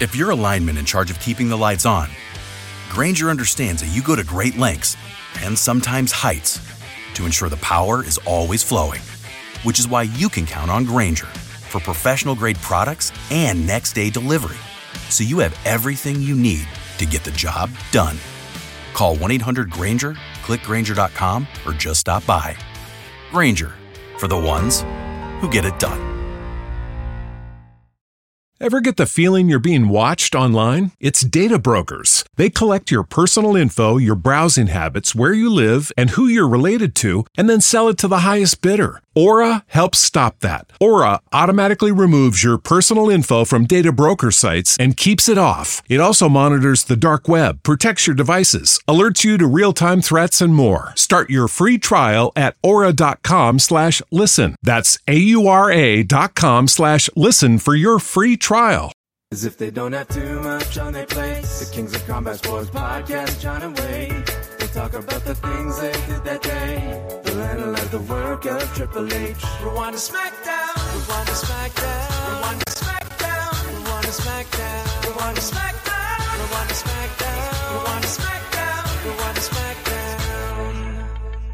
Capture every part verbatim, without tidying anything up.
If you're a lineman in charge of keeping the lights on, Grainger understands that you go to great lengths and sometimes heights to ensure the power is always flowing, which is why you can count on Grainger for professional-grade products and next-day delivery, so you have everything you need to get the job done. Call one eight hundred Grainger, click Grainger dot com, or just stop by. Grainger, for the ones who get it done. Ever get the feeling you're being watched online? It's Data Brokers. They collect your personal info, your browsing habits, where you live, and who you're related to, and then sell it to the highest bidder. Aura helps stop that. Aura automatically removes your personal info from data broker sites and keeps it off. It also monitors the dark web, protects your devices, alerts you to real-time threats, and more. Start your free trial at aura.com slash listen. That's A-U-R-A dot com slash listen for your free trial. As if they don't have too much on their plate, the Kings of Combat Sports podcast, John and Wade. They talk about the things they did that day. They'll analyze the work of Triple H. Rewind to SmackDown. Rewind to SmackDown. Rewind to SmackDown. Rewind to SmackDown. Rewind to SmackDown. Rewind to SmackDown. Rewind to SmackDown. Rewind to SmackDown.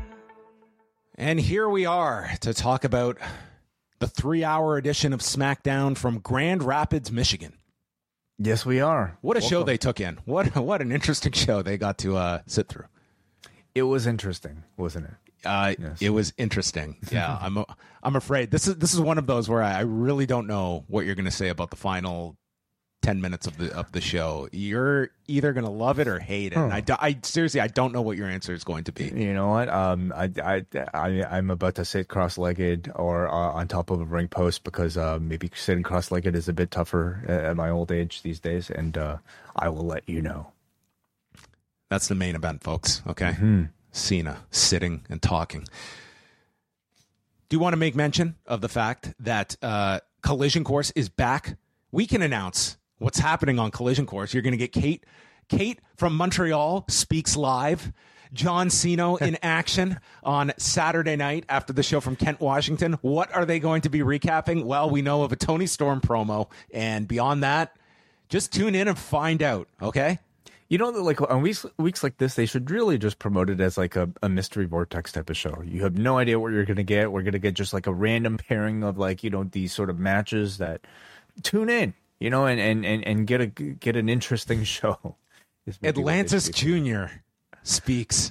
And here we are to talk about the three-hour edition of SmackDown from Grand Rapids, Michigan. Yes, we are. What a Welcome. show they took in. What what an interesting show they got to uh, sit through. It was interesting, wasn't it? Uh, Yes. It was interesting. Yeah, I'm I'm afraid this is this is one of those where I really don't know what you're going to say about the final ten minutes of the of the show. You're either going to love it or hate it. Oh. And I, do- I seriously I don't know what your answer is going to be. You know what? Um, I, I, I, I'm about to sit cross-legged or uh, on top of a ring post because uh, maybe sitting cross-legged is a bit tougher at, at my old age these days, and uh, I will let you know. That's the main event, folks. Okay, Hmm. Cena sitting and talking. Do you want to make mention of the fact that uh, Collision Course is back? We can announce what's happening on Collision Course. You're going to get Kate. Kate from Montreal speaks live. John Cena in action on Saturday night after the show from Kent, Washington. What are they going to be recapping? Well, we know of a Tony Storm promo, and beyond that, just tune in and find out. Okay. You know, like on weeks weeks like this, they should really just promote it as like a, a mystery vortex type of show. You have no idea what you're going to get. We're going to get just like a random pairing of like, you know, these sort of matches that tune in, you know, and, and, and, and get a get an interesting show. Atlantis Junior speaks.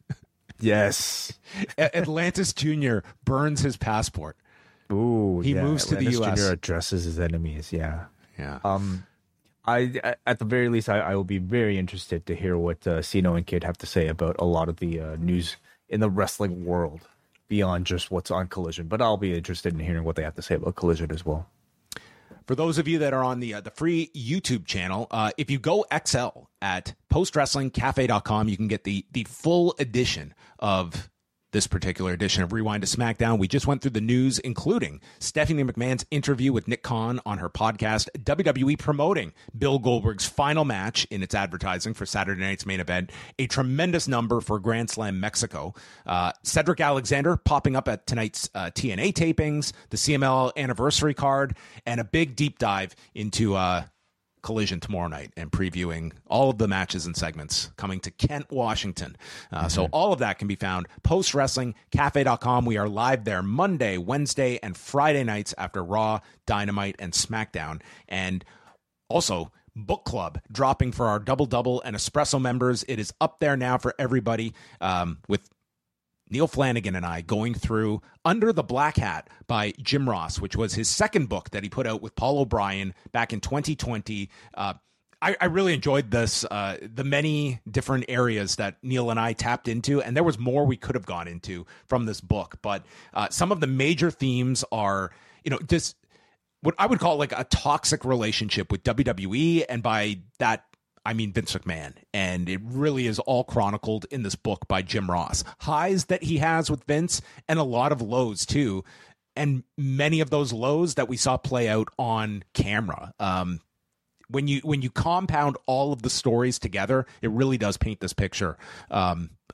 Yes. Atlantis Junior burns his passport. Ooh, He yeah. moves to the Atlantis U S. Junior addresses his enemies. Yeah. Yeah. Um, I at the very least, I, I will be very interested to hear what uh, Cena and Kid have to say about a lot of the uh, news in the wrestling world beyond just what's on Collision. But I'll be interested in hearing what they have to say about Collision as well. For those of you that are on the uh, the free YouTube channel, uh, if you go X L at post wrestling cafe dot com, you can get the the full edition of this particular edition of Rewind to SmackDown. We just went through the news, including Stephanie McMahon's interview with Nick Khan on her podcast, W W E promoting Bill Goldberg's final match in its advertising for Saturday night's main event, a tremendous number for Grand Slam Mexico, uh, Cedric Alexander popping up at tonight's uh, T N A tapings, the C M L anniversary card, and a big deep dive into uh, Collision tomorrow night and previewing all of the matches and segments coming to Kent, Washington. Uh, mm-hmm. So all of that can be found post wrestling cafe dot com. We are live there Monday, Wednesday, and Friday nights after Raw, Dynamite, and SmackDown. And also book club dropping for our double double and espresso members. It is up there now for everybody um, with Neil Flanagan and I going through Under the Black Hat by Jim Ross, which was his second book that he put out with Paul O'Brien back in twenty twenty. Uh, I, I really enjoyed this, uh, the many different areas that Neil and I tapped into, and there was more we could have gone into from this book. But uh, some of the major themes are, you know, just what I would call like a toxic relationship with W W E, and by that, I mean Vince McMahon, and it really is all chronicled in this book by Jim Ross. Highs that he has with Vince and a lot of lows too, and many of those lows that we saw play out on camera. Um, when you when you compound all of the stories together, it really does paint this picture um, of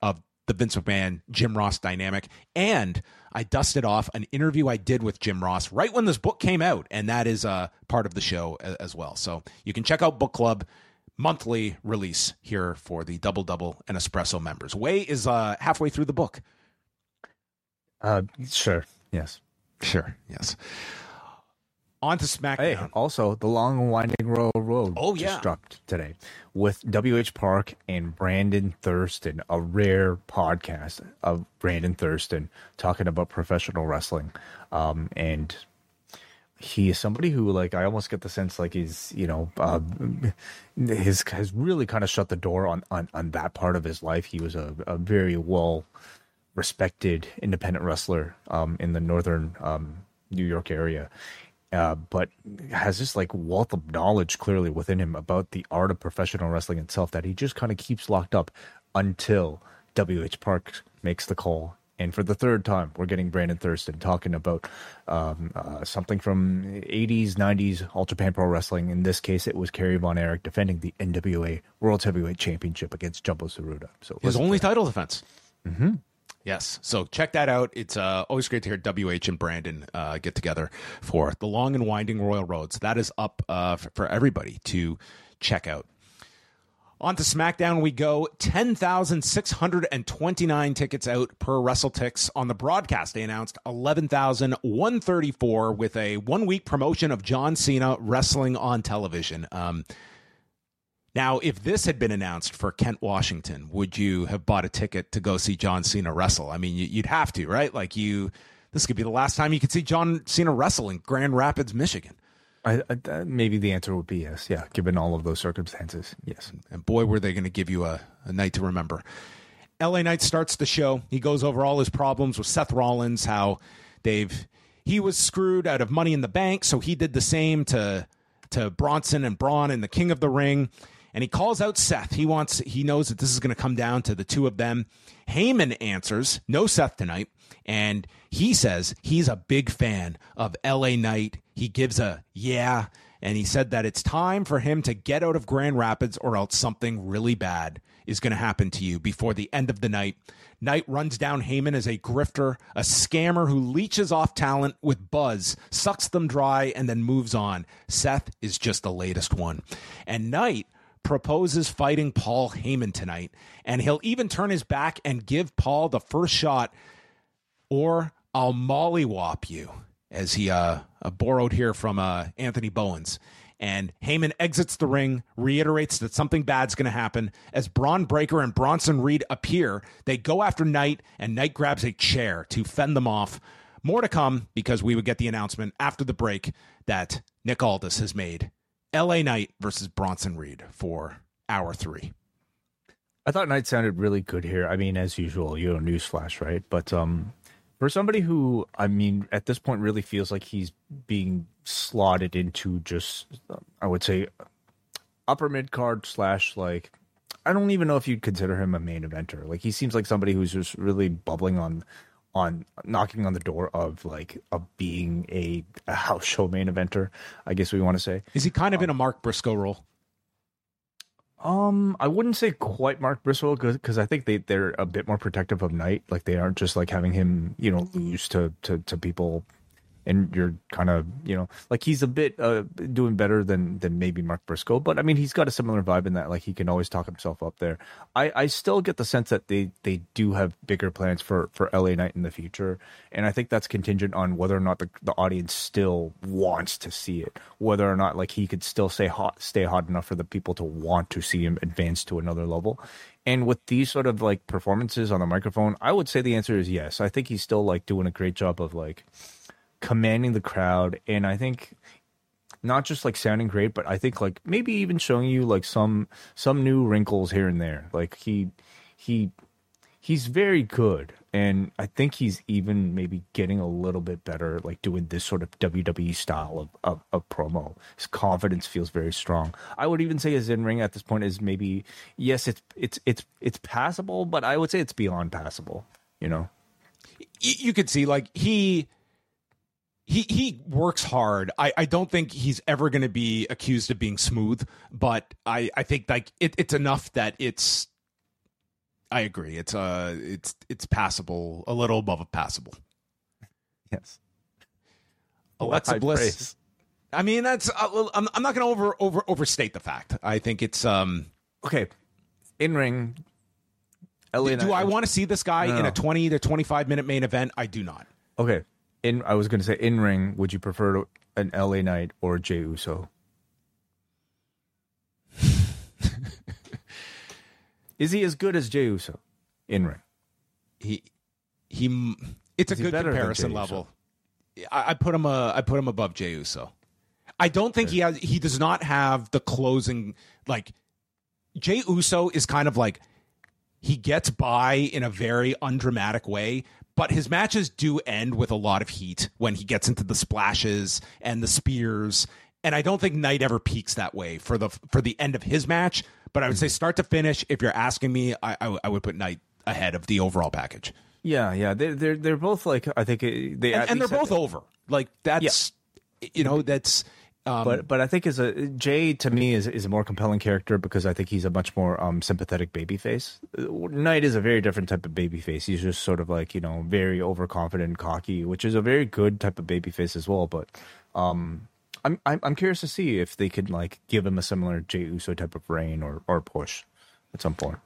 the Vince McMahon, Jim Ross dynamic. And I dusted off an interview I did with Jim Ross right when this book came out, and that is uh, part of the show as well. So you can check out Book Club, monthly release here for the Double Double and Espresso members. Way is uh, halfway through the book. Uh, sure. Yes. Sure. Yes. On to SmackDown. Hey, also, The Long and Winding Royal Road oh, just yeah. dropped today with W H Park and Brandon Thurston, a rare podcast of Brandon Thurston talking about professional wrestling. Um, and he is somebody who, like, I almost get the sense like he's, you know, uh, his has really kind of shut the door on, on, on that part of his life. He was a, a very well respected independent wrestler um, in the northern um, New York area. Uh, but has this like wealth of knowledge clearly within him about the art of professional wrestling itself that he just kind of keeps locked up until W H Park makes the call. And for the third time, we're getting Brandon Thurston talking about um, uh, something from eighties, nineties All Japan Pro Wrestling. In this case, it was Kerry Von Erich defending the N W A World Heavyweight Championship against Jumbo Tsuruta. So his only title defense. Mm-hmm. Yes. So check that out. It's uh, always great to hear W H and Brandon uh, get together for The Long and Winding Royal Roads. That is up uh, for, for everybody to check out. On to SmackDown we go. ten thousand six hundred twenty-nine tickets out per WrestleTix. On the broadcast, they announced eleven thousand one hundred thirty-four with a one-week promotion of John Cena wrestling on television. Um Now, if this had been announced for Kent, Washington, would you have bought a ticket to go see John Cena wrestle? I mean, you'd have to, right? Like you, this could be the last time you could see John Cena wrestle in Grand Rapids, Michigan. I, I, maybe the answer would be yes. Yeah, given all of those circumstances, yes. And boy, were they going to give you a, a night to remember. L A Knight starts the show. He goes over all his problems with Seth Rollins, how they've he was screwed out of Money in the Bank, so he did the same to to Bronson and Braun in the King of the Ring. And he calls out Seth. He wants. He knows that this is going to come down to the two of them. Heyman answers, no Seth tonight. And he says he's a big fan of L A Knight. He gives a yeah. And he said that it's time for him to get out of Grand Rapids or else something really bad is going to happen to you before the end of the night. Knight runs down Heyman as a grifter, a scammer who leeches off talent with buzz, sucks them dry, and then moves on. Seth is just the latest one. And Knight proposes fighting Paul Heyman tonight, and he'll even turn his back and give Paul the first shot, or I'll mollywop you, as he uh, uh, borrowed here from uh, Anthony Bowens. And Heyman exits the ring, reiterates that something bad's going to happen. As Braun Breaker and Bronson Reed appear, they go after Knight, and Knight grabs a chair to fend them off. More to come, because we would get the announcement after the break that Nick Aldis has made L A Knight versus Bronson Reed for hour three. I thought Knight sounded really good here. I mean, as usual, you know, newsflash, right? But um, for somebody who, I mean, at this point really feels like he's being slotted into just, I would say, upper mid card slash like, I don't even know if you'd consider him a main eventer. Like, he seems like somebody who's just really bubbling on, on knocking on the door of like of being a, a house show main eventer, I guess we want to say. Is he kind of um, in a Mark Briscoe role? Um, I wouldn't say quite Mark Briscoe, because I think they, they're a bit more protective of Knight. Like, they aren't just like having him, you know, lose to, to, to people. And you're kind of, you know, like he's a bit uh, doing better than than maybe Mark Briscoe. But I mean, he's got a similar vibe in that, like, he can always talk himself up there. I, I still get the sense that they, they do have bigger plans for, for L A Knight in the future. And I think that's contingent on whether or not the, the audience still wants to see it. Whether or not, like, he could still stay hot, stay hot enough for the people to want to see him advance to another level. And with these sort of, like, performances on the microphone, I would say the answer is yes. I think he's still, like, doing a great job of, like, commanding the crowd, and I think not just like sounding great, but I think like maybe even showing you like some some new wrinkles here and there. Like he he he's very good, and I think he's even maybe getting a little bit better, like doing this sort of W W E style of, of, of promo. His confidence feels very strong. I would even say his in-ring at this point is maybe, yes, it's it's it's it's passable, but I would say it's beyond passable, you know. You could see like he He he works hard. I, I don't think he's ever going to be accused of being smooth, but I, I think like it, it's enough that it's I agree. It's uh, it's it's passable, a little above a passable. Yes. Alexa High Bliss. praise. I mean, that's uh, I'm I'm not going to over over overstate the fact. I think it's um Okay. In ring. L A do Knight- I want to see this guy No, in no. a twenty to twenty-five minute main event? I do not. Okay. In I was going to say in ring. Would you prefer an L A Knight or Jey Uso? Is he as good as Jey Uso in ring? He he it's Is a he good better than comparison Jey Uso? level. I, I put him uh, I put him above Jey Uso. I don't think he has he does not have the closing, like Jey Uso is kind of like he gets by in a very undramatic way, but his matches do end with a lot of heat when he gets into the splashes and the spears. And I don't think Knight ever peaks that way for the for the end of his match. But I would say start to finish, if you're asking me, I, I, I would put Knight ahead of the overall package. Yeah, yeah. They're they're, they're both like I think it- they And, at and they're least have both over. Like that's, you know, that's. Um, But but I think as a Jay to me is is a more compelling character because I think he's a much more um, sympathetic babyface. Knight is a very different type of babyface. He's just sort of like, you know, very overconfident, cocky, which is a very good type of babyface as well. But um, I'm, I'm I'm curious to see if they could like give him a similar Jey Uso type of reign or or push at some point.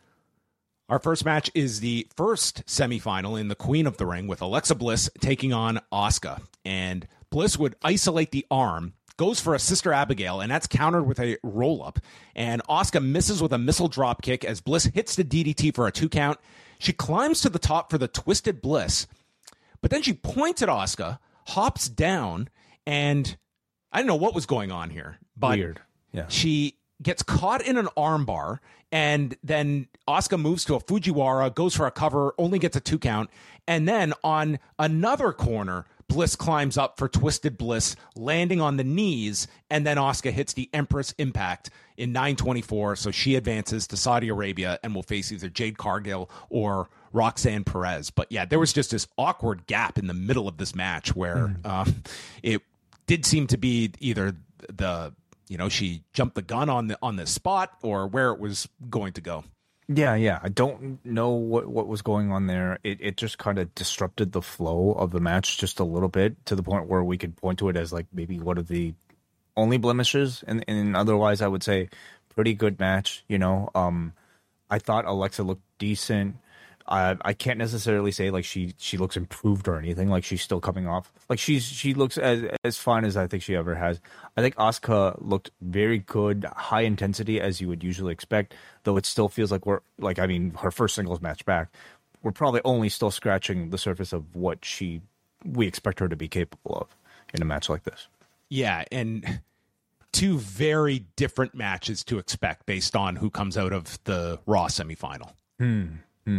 Our first match is the first semifinal in the Queen of the Ring with Alexa Bliss taking on Asuka. And Bliss would isolate the arm, goes for a Sister Abigail, and that's countered with a roll-up. And Asuka misses with a missile drop kick as Bliss hits the D D T for a two count. She climbs to the top for the Twisted Bliss, but then she points at Asuka, hops down, and I don't know what was going on here. But Weird. Yeah. she gets caught in an armbar, and then Asuka moves to a Fujiwara, goes for a cover, only gets a two count. And then on another corner, Bliss climbs up for Twisted Bliss, landing on the knees, and then Asuka hits the Empress Impact in nine twenty-four, so she advances to Saudi Arabia and will face either Jade Cargill or Roxanne Perez. But yeah, there was just this awkward gap in the middle of this match where um, it did seem to be either the, you know, she jumped the gun on the on the spot or where it was going to go. Yeah, yeah. I don't know what, what was going on there. It it just kind of disrupted the flow of the match just a little bit to the point where we could point to it as like maybe one of the only blemishes. And, and otherwise, I would say pretty good match. You know, um, I thought Alexa looked decent. I I can't necessarily say like she she looks improved or anything. Like she's still coming off. Like she's she looks as as fine as I think she ever has. I think Asuka looked very good, high intensity as you would usually expect. Though it still feels like we're like I mean her first singles match back. We're probably only still scratching the surface of what she we expect her to be capable of in a match like this. Yeah, and two very different matches to expect based on who comes out of the Raw semifinal. Hmm. Hmm.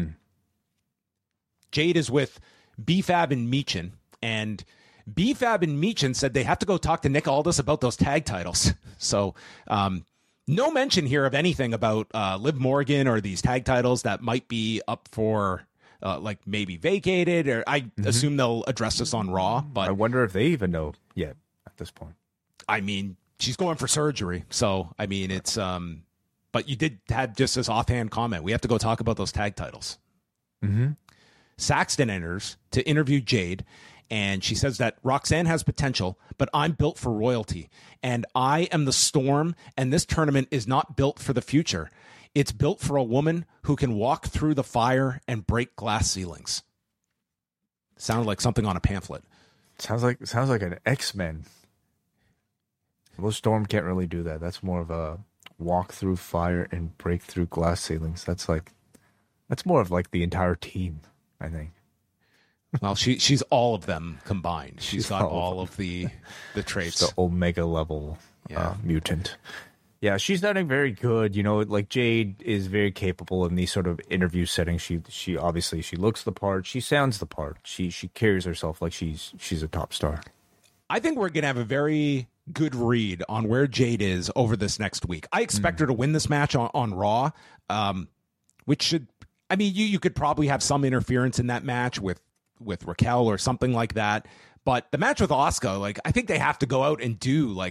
Jade is with B-Fab and Meechin, and B-Fab and Meechin said they have to go talk to Nick Aldis about those tag titles. So um, no mention here of anything about uh, Liv Morgan or these tag titles that might be up for uh, like maybe vacated, or I mm-hmm. assume they'll address this on Raw. But I wonder if they even know yet at this point. I mean, she's going for surgery, so I mean it's. Um, but you did have just this offhand comment. We have to go talk about those tag titles. Mm-hmm. Saxton enters to interview Jade, and she says that Roxanne has potential, but I'm built for royalty, and I am the Storm, and this tournament is not built for the future. It's built for a woman who can walk through the fire and break glass ceilings. Sounded like something on a pamphlet. Sounds like sounds like an X-Men. Well, Storm can't really do that. That's more of a walk through fire and break through glass ceilings. That's like that's more of like the entire team, I think. Well, she she's all of them combined. she's, she's got all, all of, of the the traits. The Omega level yeah. uh, mutant. Yeah, she's done very good. You know, like Jade is very capable in these sort of interview settings. She she obviously she looks the part. She sounds the part. She she carries herself like she's she's a top star. I think we're gonna have a very good read on where Jade is over this next week. I expect mm. her to win this match on, on Raw, um, which should. I mean, you you could probably have some interference in that match with with Raquel or something like that. But the match with Asuka, like I think they have to go out and do like a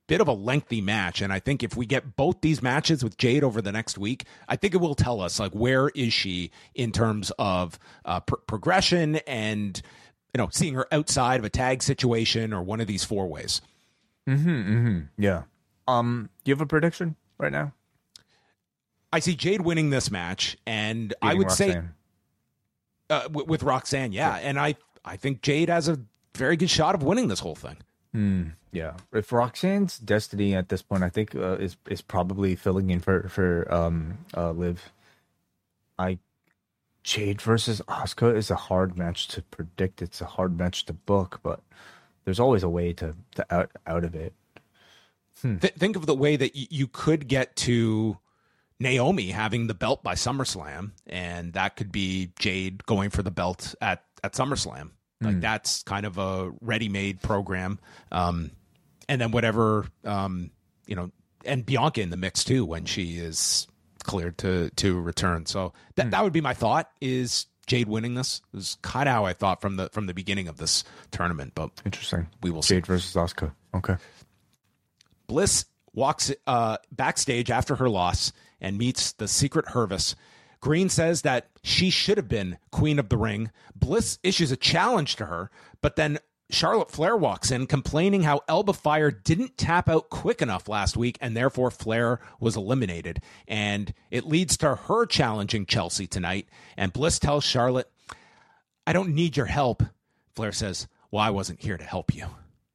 bit of a lengthy match. And I think if we get both these matches with Jade over the next week, I think it will tell us, like, where is she in terms of uh, pr- progression and, you know, seeing her outside of a tag situation or one of these four ways. Mm-hmm, mm-hmm. Yeah. Um, do you have a prediction right now? I see Jade winning this match, and Beating I would Roxanne. say uh, w- with Roxanne, yeah. yeah. And I, I think Jade has a very good shot of winning this whole thing. Mm, yeah. If Roxanne's destiny at this point, I think uh, is is probably filling in for for um uh, Liv. I Jade versus Asuka is a hard match to predict. It's a hard match to book, but there's always a way to, to out out of it. Hmm. Th- think of the way that y- you could get to Naomi having the belt by SummerSlam, and that could be Jade going for the belt at, at SummerSlam. Like mm. that's kind of a ready-made program. Um, and then whatever, um, you know, and Bianca in the mix too, when she is cleared to, to return. So that, mm. that would be my thought, is Jade winning this. It was kind of how I thought from the, from the beginning of this tournament, but interesting. We will Jade see. versus Asuka. Okay. Bliss walks uh, backstage after her loss and meets the Secret Hervis. Green says that she should have been Queen of the Ring. Bliss issues a challenge to her, but then Charlotte Flair walks in complaining how Elba Fire didn't tap out quick enough last week, and therefore Flair was eliminated. And it leads to her challenging Chelsea tonight. And Bliss tells Charlotte, "I don't need your help." Flair says, "Well, I wasn't here to help you."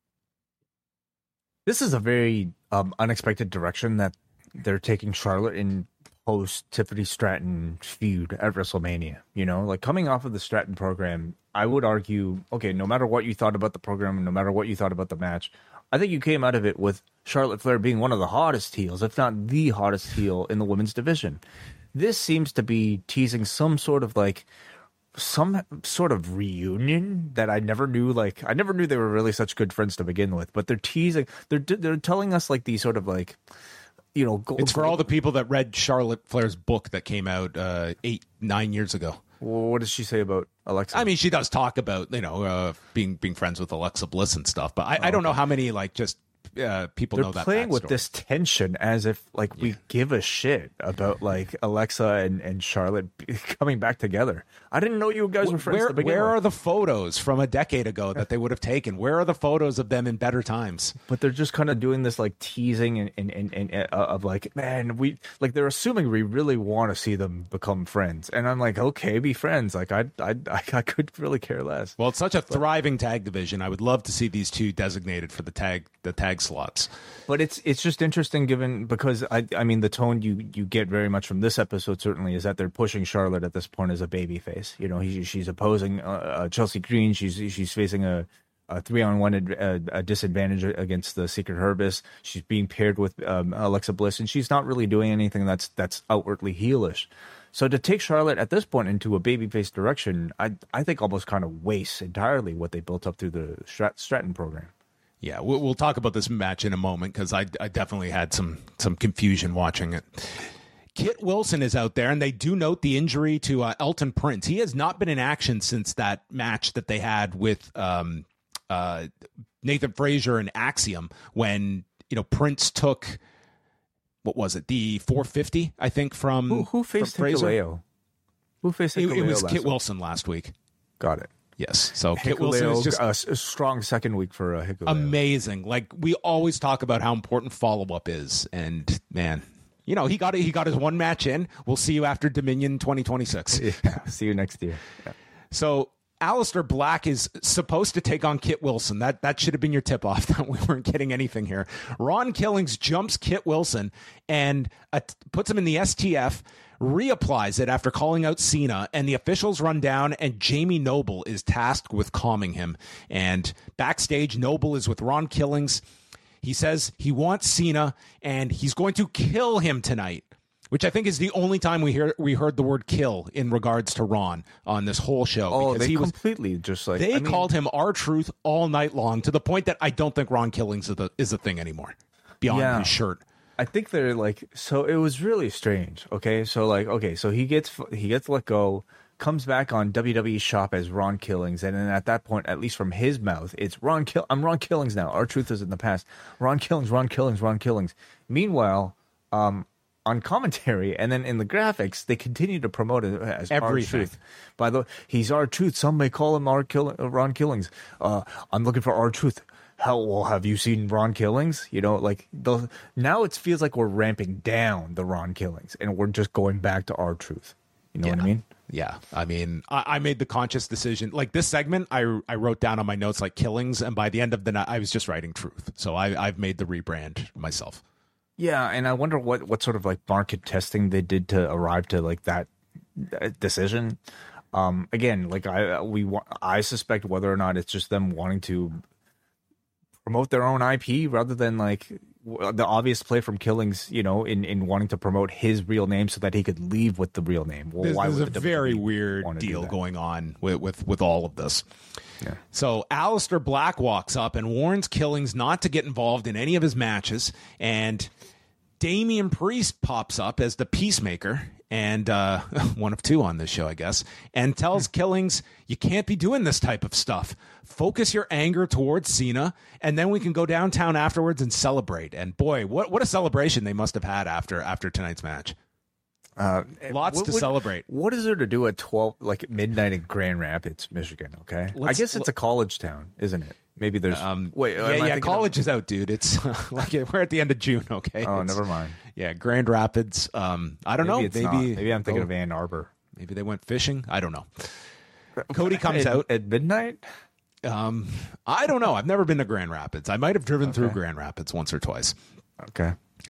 This is a very um, unexpected direction that they're taking Charlotte in post Tiffany Stratton feud at WrestleMania. You know, like coming off of the Stratton program, I would argue, okay, no matter what you thought about the program, no matter what you thought about the match, I think you came out of it with Charlotte Flair being one of the hottest heels, if not the hottest heel in the women's division. This seems to be teasing some sort of like some sort of reunion that I never knew. Like I never knew they were really such good friends to begin with, but they're teasing, they're they're telling us like these sort of like, you know, gold, it's for all the people that read Charlotte Flair's book that came out uh, eight nine years ago. Well, what does she say about Alexa? I mean, she does talk about, you know, uh, being being friends with Alexa Bliss and stuff, but I, oh, I don't know how many like just uh, people they're know that. They're playing backstory. with this tension as if like yeah. we give a shit about like Alexa and, and Charlotte coming back together. I didn't know you guys were friends. Where, to begin where with. are the photos from a decade ago that they would have taken? Where are the photos of them in better times? But they're just kind of doing this like teasing and and, and, and uh, of like, man, we like they're assuming we really want to see them become friends, and I'm like, okay, be friends. Like I I I could really care less. Well, it's such a thriving tag division. I would love to see these two designated for the tag the tag slots. But it's it's just interesting given because I I mean the tone you you get very much from this episode certainly is that they're pushing Charlotte at this point as a baby face. You know, he, she's opposing uh, uh, Chelsea Green. She's she's facing a, a three on one ad, a, a disadvantage against the Secret Hervis. She's being paired with um, Alexa Bliss, and she's not really doing anything that's that's outwardly heelish. So to take Charlotte at this point into a babyface direction, I I think almost kind of wastes entirely what they built up through the Strat- Stratton program. Yeah, we'll, we'll talk about this match in a moment because I I definitely had some some confusion watching it. Kit Wilson is out there, and they do note the injury to uh, Elton Prince. He has not been in action since that match that they had with um, uh, Nathan Frazier and Axiom when, you know, Prince took, what was it, the four fifty, I think, from Who, who faced Hikuleo? Who faced Hikuleo? It, it was Kit week? Wilson last week. Got it. Yes. So Hikuleo, Kit Wilson is just a, a strong second week for uh, Hikuleo. Amazing. Like, we always talk about how important follow-up is, and, man, you know, he got it. He got his one match in. We'll see you after Dominion twenty twenty-six. Yeah, see you next year. Yeah. So Aleister Black is supposed to take on Kit Wilson. That that should have been your tip-off that we weren't getting anything here. Ron Killings jumps Kit Wilson and uh, puts him in the S T F, reapplies it after calling out Cena, and the officials run down, and Jamie Noble is tasked with calming him. And backstage, Noble is with Ron Killings. He says he wants Cena, and he's going to kill him tonight, which I think is the only time we hear we heard the word "kill" in regards to Ron on this whole show. Oh, because they he was, completely just like they I mean, called him R-Truth all night long, to the point that I don't think Ron Killings is a, is a thing anymore beyond yeah. his shirt. I think they're like, so it was really strange. Okay, so like, okay, so he gets he gets let go. comes back on W W E Shop as Ron Killings, and then at that point, at least from his mouth, it's Ron Kill. I'm Ron Killings now. R-Truth is in the past. Ron Killings, Ron Killings, Ron Killings. Meanwhile, um, on commentary and then in the graphics, they continue to promote it as R-Truth. By the way, he's R-Truth. Some may call him R Kill- Ron Killings. Uh, I'm looking for R-Truth. How well have you seen Ron Killings? You know, like the now it feels like we're ramping down the Ron Killings and we're just going back to R-Truth. You know yeah. what I mean? Yeah. I mean, I, I made the conscious decision. Like this segment, I I wrote down on my notes like Killings, and by the end of the night, I was just writing Truth. So I, I've made the rebrand myself. Yeah, and I wonder what, what sort of like market testing they did to arrive to like that, that decision. Um, again, like I we I suspect whether or not it's just them wanting to promote their own I P rather than like the obvious play from Killings, you know, in, in wanting to promote his real name so that he could leave with the real name. Well, there's, why there's would a the very W W E weird deal going on with, with, with all of this. Yeah. So Aleister Black walks up and warns Killings not to get involved in any of his matches, and Damian Priest pops up as the Peacemaker, and uh, one of two on this show, I guess, and tells Killings, you can't be doing this type of stuff. Focus your anger towards Cena, and then we can go downtown afterwards and celebrate. And boy, what what a celebration they must have had after after tonight's match. Uh, Lots what, to what, celebrate. What is there to do at twelve, like midnight in Grand Rapids, Michigan? Okay, Let's, I guess it's a college town, isn't it? Maybe there's. Um, wait, yeah, yeah. College of... is out, dude. It's like we're at the end of June. Okay. Oh, it's, never mind. Yeah, Grand Rapids. Um, I don't maybe know. Maybe not. maybe I'm thinking oh, of Ann Arbor. Maybe they went fishing. I don't know. Cody comes at, out at midnight. Um, I don't know. I've never been to Grand Rapids. I might have driven okay. through Grand Rapids once or twice. Okay.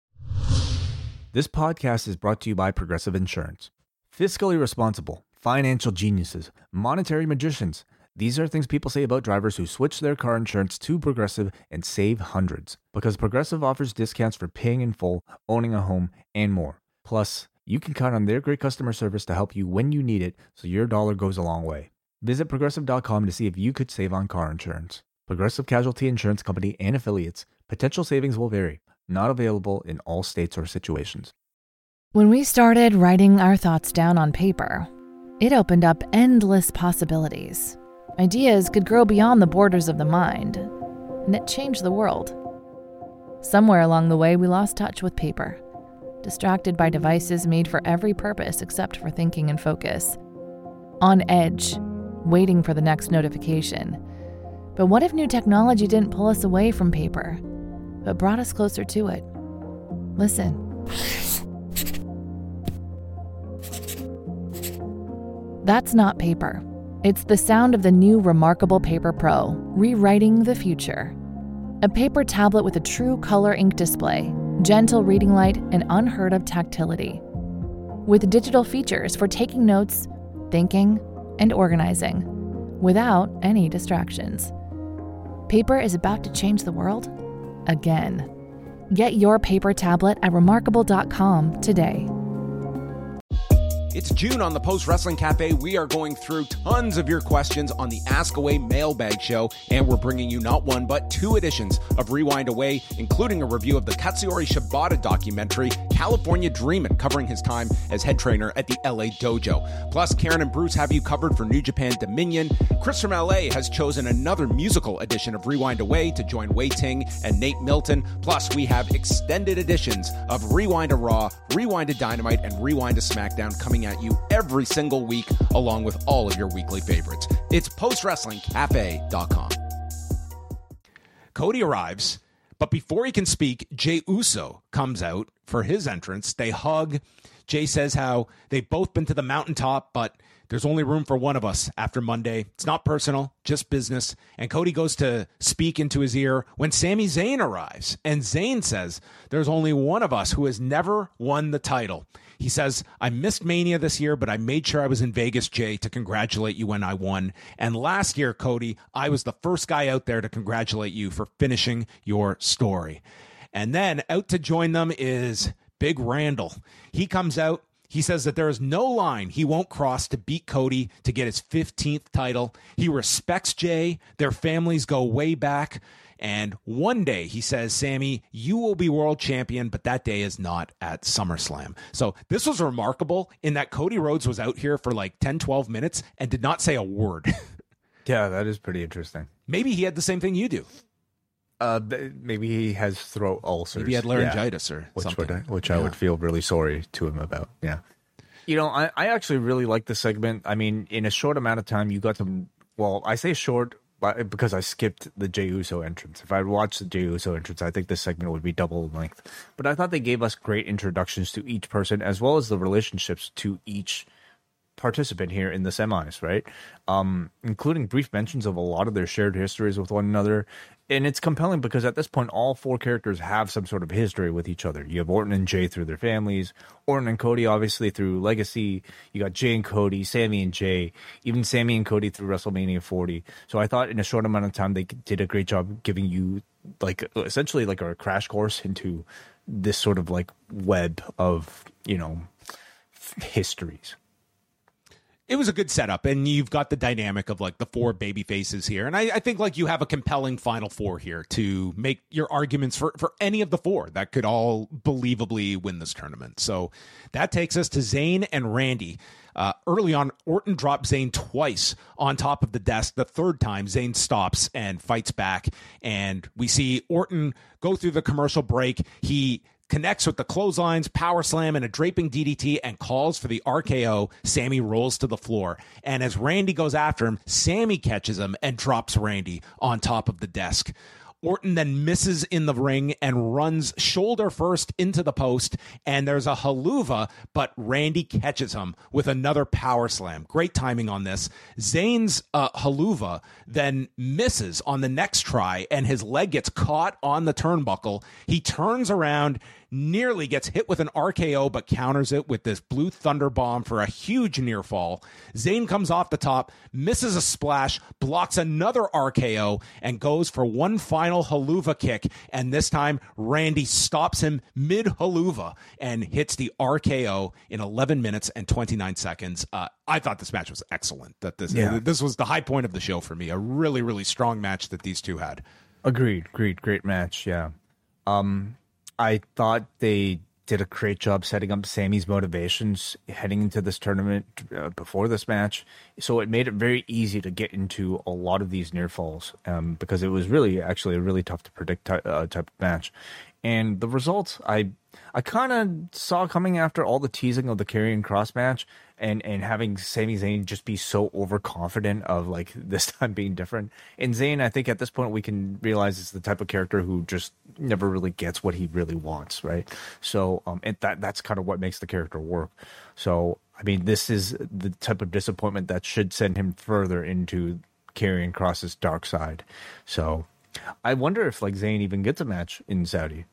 This podcast is brought to you by Progressive Insurance. Fiscally responsible, financial geniuses, monetary magicians. These are things people say about drivers who switch their car insurance to Progressive and save hundreds. Because Progressive offers discounts for paying in full, owning a home, and more. Plus, you can count on their great customer service to help you when you need it, so your dollar goes a long way. Visit Progressive dot com to see if you could save on car insurance. Progressive Casualty Insurance Company and Affiliates. Potential savings will vary. Not available in all states or situations. When we started writing our thoughts down on paper, it opened up endless possibilities. Ideas could grow beyond the borders of the mind, and it changed the world. Somewhere along the way, we lost touch with paper, distracted by devices made for every purpose except for thinking and focus. On edge, waiting for the next notification. But what if new technology didn't pull us away from paper, but brought us closer to it? Listen. That's not paper. It's the sound of the new Remarkable Paper Pro, rewriting the future. A paper tablet with a true color ink display, gentle reading light, and unheard of tactility. With digital features for taking notes, thinking, and organizing, without any distractions. Paper is about to change the world again. Get your paper tablet at remarkable dot com today. It's June on the Post Wrestling Cafe. We are going through tons of your questions on the Ask Away mailbag show, and we're bringing you not one, but two editions of Rewind Away, including a review of the Katsuyori Shibata documentary, California Dreamin', covering his time as head trainer at the L A Dojo. Plus, Karen and Bruce have you covered for New Japan Dominion. Chris from L A has chosen another musical edition of Rewind Away to join Wei Ting and Nate Milton. Plus, we have extended editions of Rewind to Raw, Rewind to Dynamite, and Rewind to SmackDown coming at you every single week, along with all of your weekly favorites. It's post wrestling cafe dot com. Cody arrives, but before he can speak, Jey Uso comes out for his entrance. They hug. Jey says how they've both been to the mountaintop, but there's only room for one of us after Monday. It's not personal, just business. And Cody goes to speak into his ear when Sami Zayn arrives. And Zayn says, there's only one of us who has never won the title. He says, I missed Mania this year, but I made sure I was in Vegas, Jey, to congratulate you when I won. And last year, Cody, I was the first guy out there to congratulate you for finishing your story. And then out to join them is Big Randall. He comes out. He says that there is no line he won't cross to beat Cody to get his fifteenth title. He respects Jey. Their families go way back. And one day he says, Sammy, you will be world champion, but that day is not at SummerSlam. So this was remarkable in that Cody Rhodes was out here for like ten, twelve minutes and did not say a word. Yeah, that is pretty interesting. Maybe he had the same thing you do. Uh, maybe he has throat ulcers. Maybe he had laryngitis yeah. or which something. Would I, which yeah. I would feel really sorry to him about. Yeah. You know, I, I actually really like the segment. I mean, in a short amount of time, you got some, well, I say short because I skipped the Jey Uso entrance. If I watched the Jey Uso entrance, I think this segment would be double length. But I thought they gave us great introductions to each person, as well as the relationships to each participant here in the semis, right? Um, including brief mentions of a lot of their shared histories with one another. And it's compelling because at this point, all four characters have some sort of history with each other. You have Orton and Jay through their families, Orton and Cody obviously through Legacy. You got Jay and Cody, Sammy and Jay, even Sammy and Cody through WrestleMania forty. So I thought in a short amount of time, they did a great job giving you like essentially like a crash course into this sort of like web of, you know, histories. It was a good setup, and you've got the dynamic of like the four baby faces here. And I, I think like you have a compelling final four here to make your arguments for, for any of the four that could all believably win this tournament. So that takes us to Zayn and Randy. Uh, early on, Orton dropped Zayn twice on top of the desk. The third time, Zayn stops and fights back. And we see Orton go through the commercial break. He connects with the clotheslines, power slam, and a draping D D T and calls for the R K O. Sammy rolls to the floor. And as Randy goes after him, Sammy catches him and drops Randy on top of the desk. Orton then misses in the ring and runs shoulder first into the post, and there's a haluva, but Randy catches him with another power slam. Great timing on this. Zayn's uh, haluva then misses on the next try, and his leg gets caught on the turnbuckle. He turns around, nearly gets hit with an R K O, but counters it with this blue thunder bomb for a huge near fall. Zayn comes off the top, misses a splash, blocks another R K O, and goes for one final haluva kick. And this time, Randy stops him mid haluva and hits the R K O in eleven minutes and twenty-nine seconds. Uh, I thought this match was excellent. That this yeah. this was the high point of the show for me. A really, really strong match that these two had. Agreed. Agreed. Great match. Yeah. Um, I thought they did a great job setting up Sammy's motivations heading into this tournament uh, before this match. So it made it very easy to get into a lot of these near falls um, because it was really actually a really tough to predict ty- uh, type of match. And the results I I kind of saw coming after all the teasing of the Karrion Kross match and, and having Sami Zayn just be so overconfident of like this time being different. And Zayn, I think at this point we can realize is the type of character who just never really gets what he really wants, right? So um, and that that's kind of what makes the character work. So, I mean, this is the type of disappointment that should send him further into Karrion Kross's dark side. So I wonder if like Zayn even gets a match in Saudi.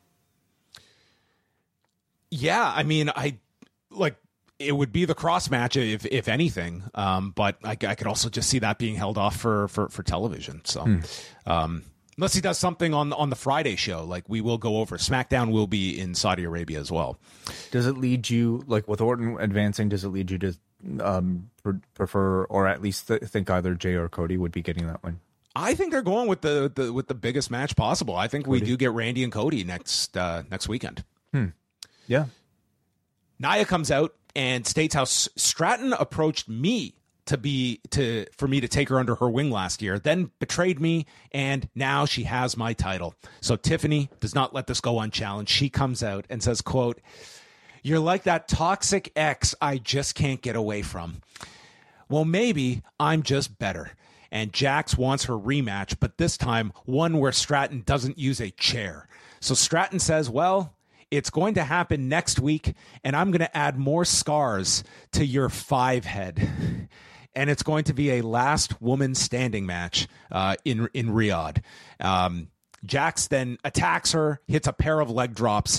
Yeah, I mean, I like it would be the Cross match if if anything, um, but I, I could also just see that being held off for for, for television. So, hmm. um, unless he does something on on the Friday show, like we will go over. SmackDown will be in Saudi Arabia as well. Does it lead you, like with Orton advancing? Does it lead you to um, prefer, or at least th- think either Jay or Cody would be getting that one? I think they're going with the, the with the biggest match possible. I think Cody. We do get Randy and Cody next uh, next weekend. Hmm. Yeah. Nia comes out and states how Stratton approached me to be to for me to take her under her wing last year, then betrayed me, and now she has my title. So Tiffany does not let this go unchallenged. She comes out and says, quote, "You're like that toxic ex I just can't get away from. Well, maybe I'm just better." And Jax wants her rematch, but this time one where Stratton doesn't use a chair. So Stratton says, well, it's going to happen next week, and I'm going to add more scars to your five head. And it's going to be a last woman standing match uh, in in Riyadh. Um, Jax then attacks her, hits a pair of leg drops,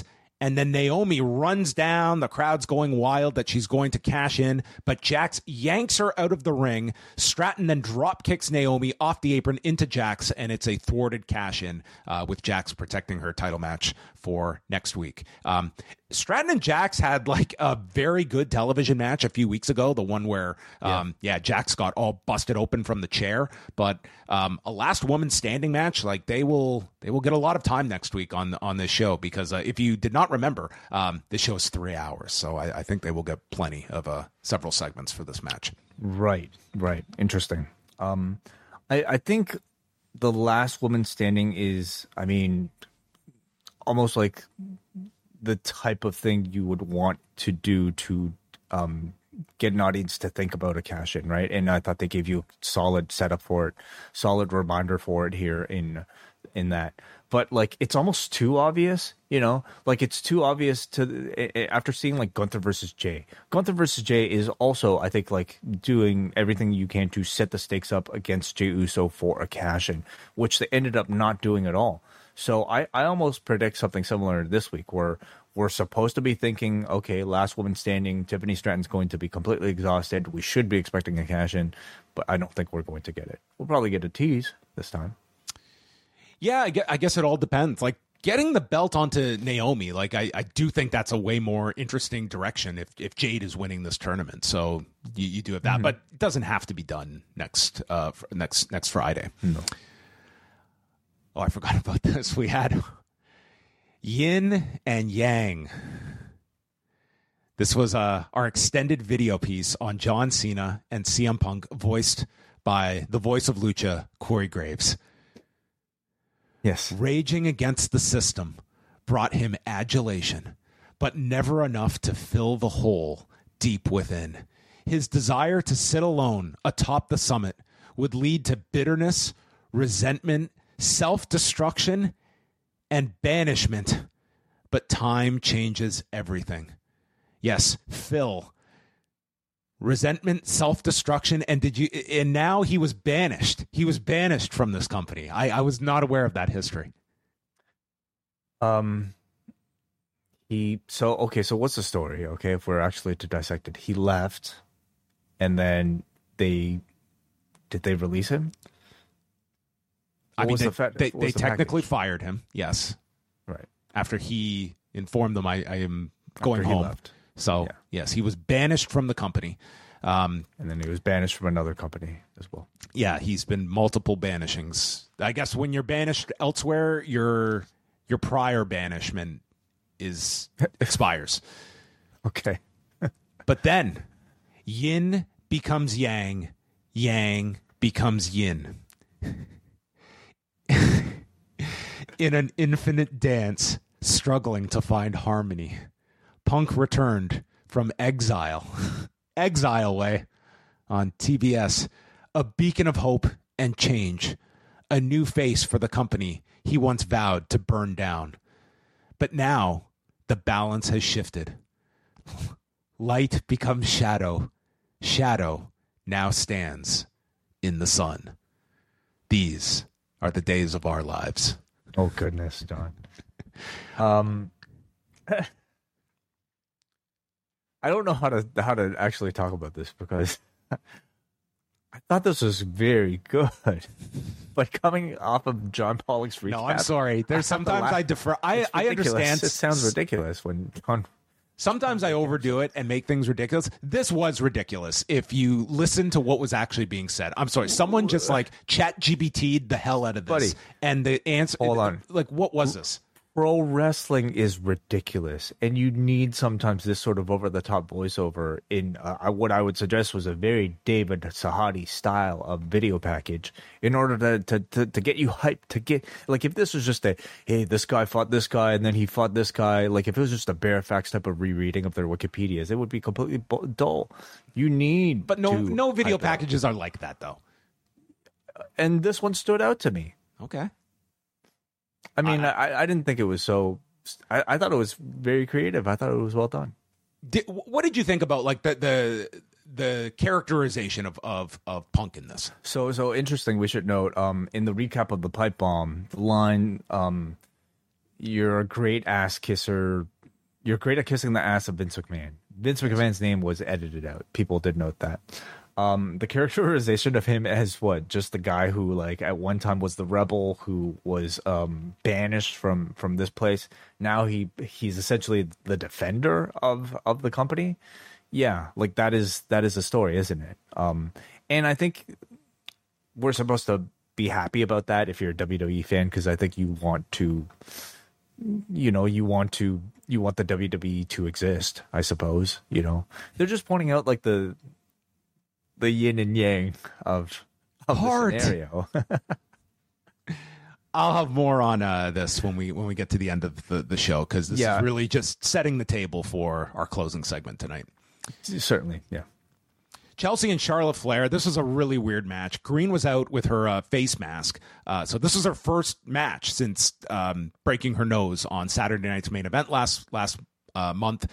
And then Naomi runs down. The crowd's going wild that she's going to cash in, but Jax yanks her out of the ring. Stratton then drop kicks Naomi off the apron into Jax, and it's a thwarted cash in uh, with Jax protecting her title match for next week. Um, Stratton and Jax had like a very good television match a few weeks ago. The one where, um, yeah. yeah, Jax got all busted open from the chair. But um, a last woman standing match, like they will, they will get a lot of time next week on on this show because uh, if you did not remember, um, this show is three hours, so I, I think they will get plenty of uh, several segments for this match. Right, right, interesting. Um, I, I think the last woman standing is, I mean, almost like the type of thing you would want to do to um, get an audience to think about a cash in, right? And I thought they gave you a solid setup for it, solid reminder for it here in in that. But like, it's almost too obvious, you know, like it's too obvious to after seeing like Gunther versus Jay. Gunther versus Jay is also, I think, like doing everything you can to set the stakes up against Jey Uso for a cash in, which they ended up not doing at all. So I, I almost predict something similar this week where we're supposed to be thinking, okay, last woman standing, Tiffany Stratton's going to be completely exhausted. We should be expecting a cash in, but I don't think we're going to get it. We'll probably get a tease this time. Yeah, I guess, I guess it all depends. Like getting the belt onto Naomi, like I, I do think that's a way more interesting direction if, if Jade is winning this tournament. So you, you do have that, mm-hmm. but it doesn't have to be done next uh, next next Friday. No. Oh, I forgot about this. We had Yin and Yang. This was uh, our extended video piece on John Cena and C M Punk, voiced by the voice of Lucha, Corey Graves. Yes. Raging against the system brought him adulation, but never enough to fill the hole deep within. His desire to sit alone atop the summit would lead to bitterness, resentment, self-destruction, and banishment. But time changes everything. Yes, Phil. Resentment, self-destruction, and did you? And now he was banished. He was banished from this company. I, I was not aware of that history. Um, he so okay. So what's the story? Okay, if we're actually to dissect it, he left, and then they did they release him? I mean, they, the fa- they, they the technically package? fired him. Yes, right after he informed them, I, I am going after home. He left. So, yeah. yes, he was banished from the company. Um, and then he was banished from another company as well. Yeah, he's been multiple banishings. I guess when you're banished elsewhere, your your prior banishment is expires. Okay. But then Yin becomes Yang, Yang becomes Yin. In an infinite dance, struggling to find harmony, Punk returned from exile, exile way, on T B S, a beacon of hope and change, a new face for the company he once vowed to burn down. But now the balance has shifted. Light becomes shadow. Shadow now stands in the sun. These are the days of our lives. Oh, goodness, John. Um... I don't know how to how to actually talk about this because I thought this was very good, but coming off of John Pollock's recap, no, I'm sorry. There's I sometimes I defer. I I understand. It sounds ridiculous when John. Sometimes I overdo it and make things ridiculous. This was ridiculous. If you listen to what was actually being said, I'm sorry. Someone just like chat G P T'd the hell out of this, Buddy, and the answer. Hold on. Like, what was this? Pro wrestling is ridiculous, and you need sometimes this sort of over-the-top voiceover in uh, what I would suggest was a very David Sahadi style of video package in order to, to, to, to get you hyped, to get, like if this was just a, hey, this guy fought this guy, and then he fought this guy, like if it was just a bare facts type of rereading of their Wikipedias, it would be completely dull. You need But no, to no video hype packages are like that, though. And this one stood out to me. Okay. I mean, I, I, I didn't think it was so. I, I thought it was very creative. I thought it was well done. Did, what did you think about like the the the characterization of, of, of Punk in this? So so interesting. We should note um, in the recap of the pipe bomb, the line um, "You're a great ass kisser, you're great at kissing the ass of Vince McMahon. Vince McMahon's name was edited out. People did note that. Um, the characterization of him as what? Just the guy who, like, at one time was the rebel who was um, banished from, from this place. Now he he's essentially the defender of, of the company. Yeah, like that is that is a story, isn't it? Um, and I think we're supposed to be happy about that if you're a W W E fan, because I think you want to, you know, you want to you want the W W E to exist. I suppose, you know, they're just pointing out like the. the yin and yang of, of the scenario. I'll have more on uh, this when we when we get to the end of the, the show, because this yeah. is really just setting the table for our closing segment tonight. Certainly, yeah. Chelsea and Charlotte Flair. This was a really weird match. Green was out with her uh, face mask. Uh, so this was her first match since um, breaking her nose on Saturday night's main event last last uh, month.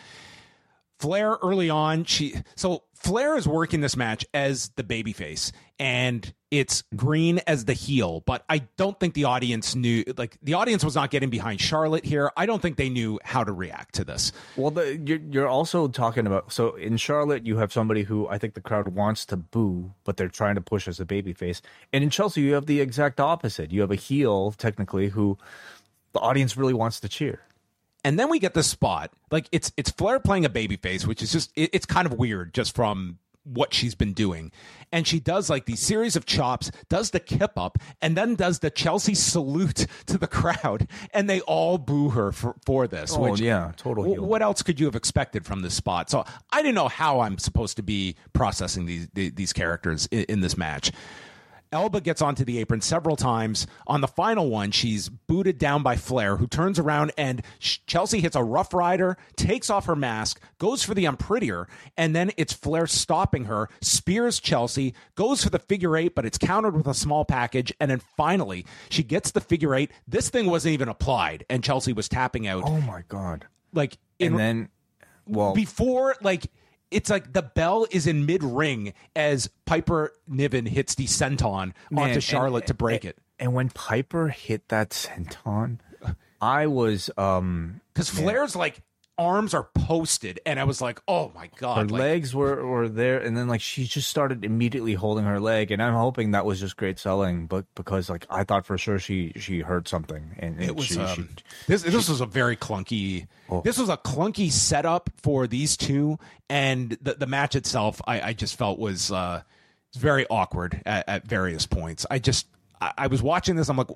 Flair early on, she so Flair is working this match as the babyface, and it's Green as the heel. But I don't think the audience knew, like the audience was not getting behind Charlotte here. I don't think they knew how to react to this. Well, the, you're you're also talking about, so in Charlotte you have somebody who I think the crowd wants to boo, but they're trying to push as a babyface, and in Chelsea you have the exact opposite. You have a heel technically who the audience really wants to cheer. And then we get this spot, like it's it's Flair playing a babyface, which is just it, it's kind of weird just from what she's been doing. And she does like these series of chops, does the kip up, and then does the Chelsea salute to the crowd, and they all boo her for, for this. Oh which, yeah, total heel. What else could you have expected from this spot? So I didn't know how I'm supposed to be processing these these characters in, in this match. Elba gets onto the apron several times. On the final one, she's booted down by Flair, who turns around and Chelsea hits a Rough Rider, takes off her mask, goes for the Unprettier, and then it's Flair stopping her, spears Chelsea, goes for the figure eight, but it's countered with a small package, and then finally she gets the figure eight. This thing wasn't even applied, and Chelsea was tapping out. Oh my God. Like, in, and then, well, before, like, it's like the bell is in mid-ring as Piper Niven hits the senton man, onto Charlotte and, to break and, it. And when Piper hit that senton, I was... um Because Flair's, like, arms are posted, and I was like, oh, my God. Her like, legs were, were there, and then, like, she just started immediately holding her leg, and I'm hoping that was just great selling, but because, like, I thought for sure she, she hurt something. And, and it was... she, Um, she, this this she, was a very clunky... Oh. This was a clunky setup for these two, and the, the match itself, I, I just felt was uh, very awkward at, at various points. I just... I was watching this. I'm like,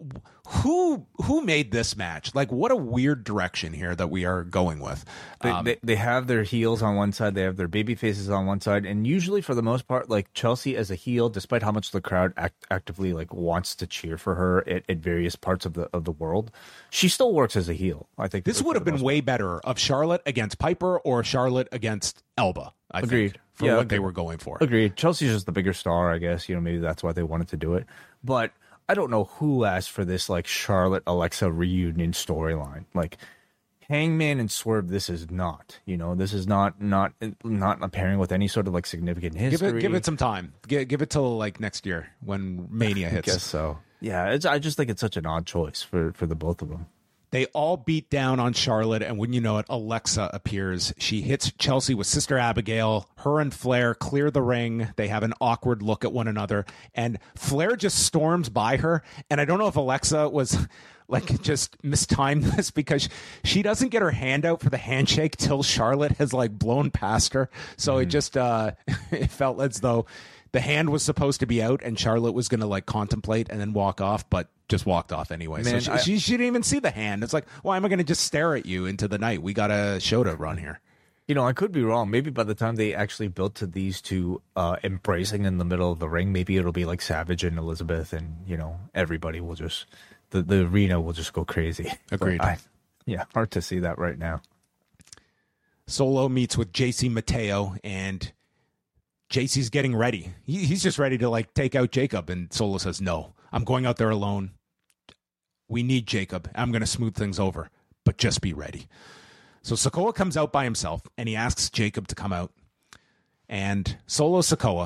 who who made this match? Like, what a weird direction here that we are going with. They, Um, they, they have their heels on one side. They have their baby faces on one side. And usually, for the most part, like Chelsea as a heel, despite how much the crowd act, actively like wants to cheer for her at, at various parts of the of the world, she still works as a heel. I think this for, would for have the been most way part. better of Charlotte against Piper or Charlotte against Elba. I Agreed. think, for Yeah, what they agreed. were going for. Agreed. Chelsea's just the bigger star, I guess. You know, maybe that's why they wanted to do it. But I don't know who asked for this, like, Charlotte Alexa reunion storyline. Like, Hangman and Swerve, this is not. You know, this is not not not a pairing with any sort of like significant history. Give it, give it some time. Give, give it till like next year when Mania hits. I guess so. Yeah, it's, I just think it's such an odd choice for for the both of them. They all beat down on Charlotte, and wouldn't you know it, Alexa appears. She hits Chelsea with Sister Abigail. Her and Flair clear the ring. They have an awkward look at one another, and Flair just storms by her. And I don't know if Alexa was like just mistimed this because she doesn't get her hand out for the handshake till Charlotte has like blown past her. So mm. it just uh, it felt as though the hand was supposed to be out and Charlotte was going to like contemplate and then walk off, but just walked off anyway. Man, so she, I, she, she didn't even see the hand. It's like, why am I going to just stare at you into the night? We got a show to run here. You know, I could be wrong. Maybe by the time they actually built to these two uh, embracing in the middle of the ring, maybe it'll be like Savage and Elizabeth, and you know, everybody will just the the arena will just go crazy. Agreed. I, yeah, hard to see that right now. Solo meets with J C Mateo, and J C's getting ready. He, he's just ready to like take out Jacob, and Solo says, "No, I'm going out there alone. We need Jacob. I'm going to smooth things over, but just be ready." So Sikoa comes out by himself, and he asks Jacob to come out. And Solo Sikoa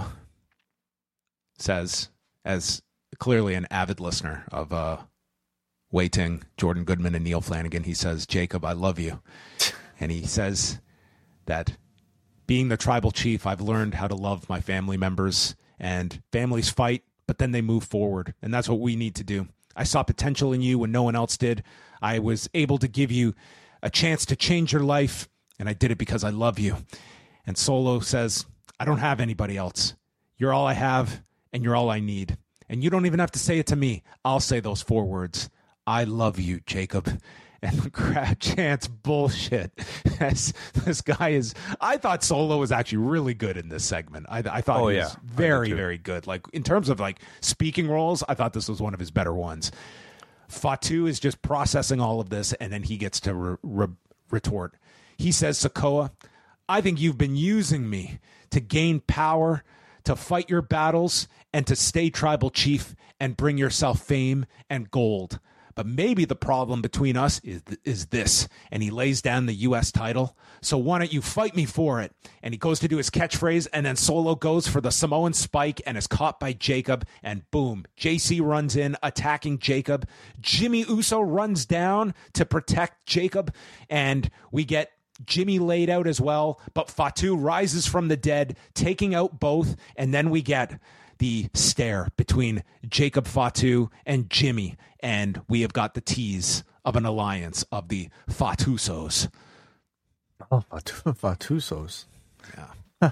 says, as clearly an avid listener of uh, Wei Ting, Jordan Goodman, and Neil Flanagan, he says, "Jacob, I love you." And he says that being the tribal chief, I've learned how to love my family members, and families fight, but then they move forward. And that's what we need to do. I saw potential in you when no one else did. I was able to give you a chance to change your life, and I did it because I love you. And Solo says, I don't have anybody else. You're all I have, and you're all I need. And you don't even have to say it to me. I'll say those four words. I love you, Jacob. And the crowd chants bullshit. As this guy is, I thought Solo was actually really good in this segment. I, I thought oh, he yeah. was very, very good. Like in terms of like speaking roles, I thought this was one of his better ones. Fatu is just processing all of this, and then he gets to re- re- retort. He says, Sokoa, I think you've been using me to gain power, to fight your battles, and to stay tribal chief and bring yourself fame and gold. But maybe the problem between us is is this. And he lays down the U S title. So why don't you fight me for it? And he goes to do his catchphrase, and then Solo goes for the Samoan spike and is caught by Jacob. And boom, J C runs in, attacking Jacob. Jimmy Uso runs down to protect Jacob. And we get Jimmy laid out as well. But Fatu rises from the dead, taking out both. And then we get the stare between Jacob Fatu and Jimmy, and we have got the tease of an alliance of the Fatusos. Oh, Fatu- Fatusos. Yeah.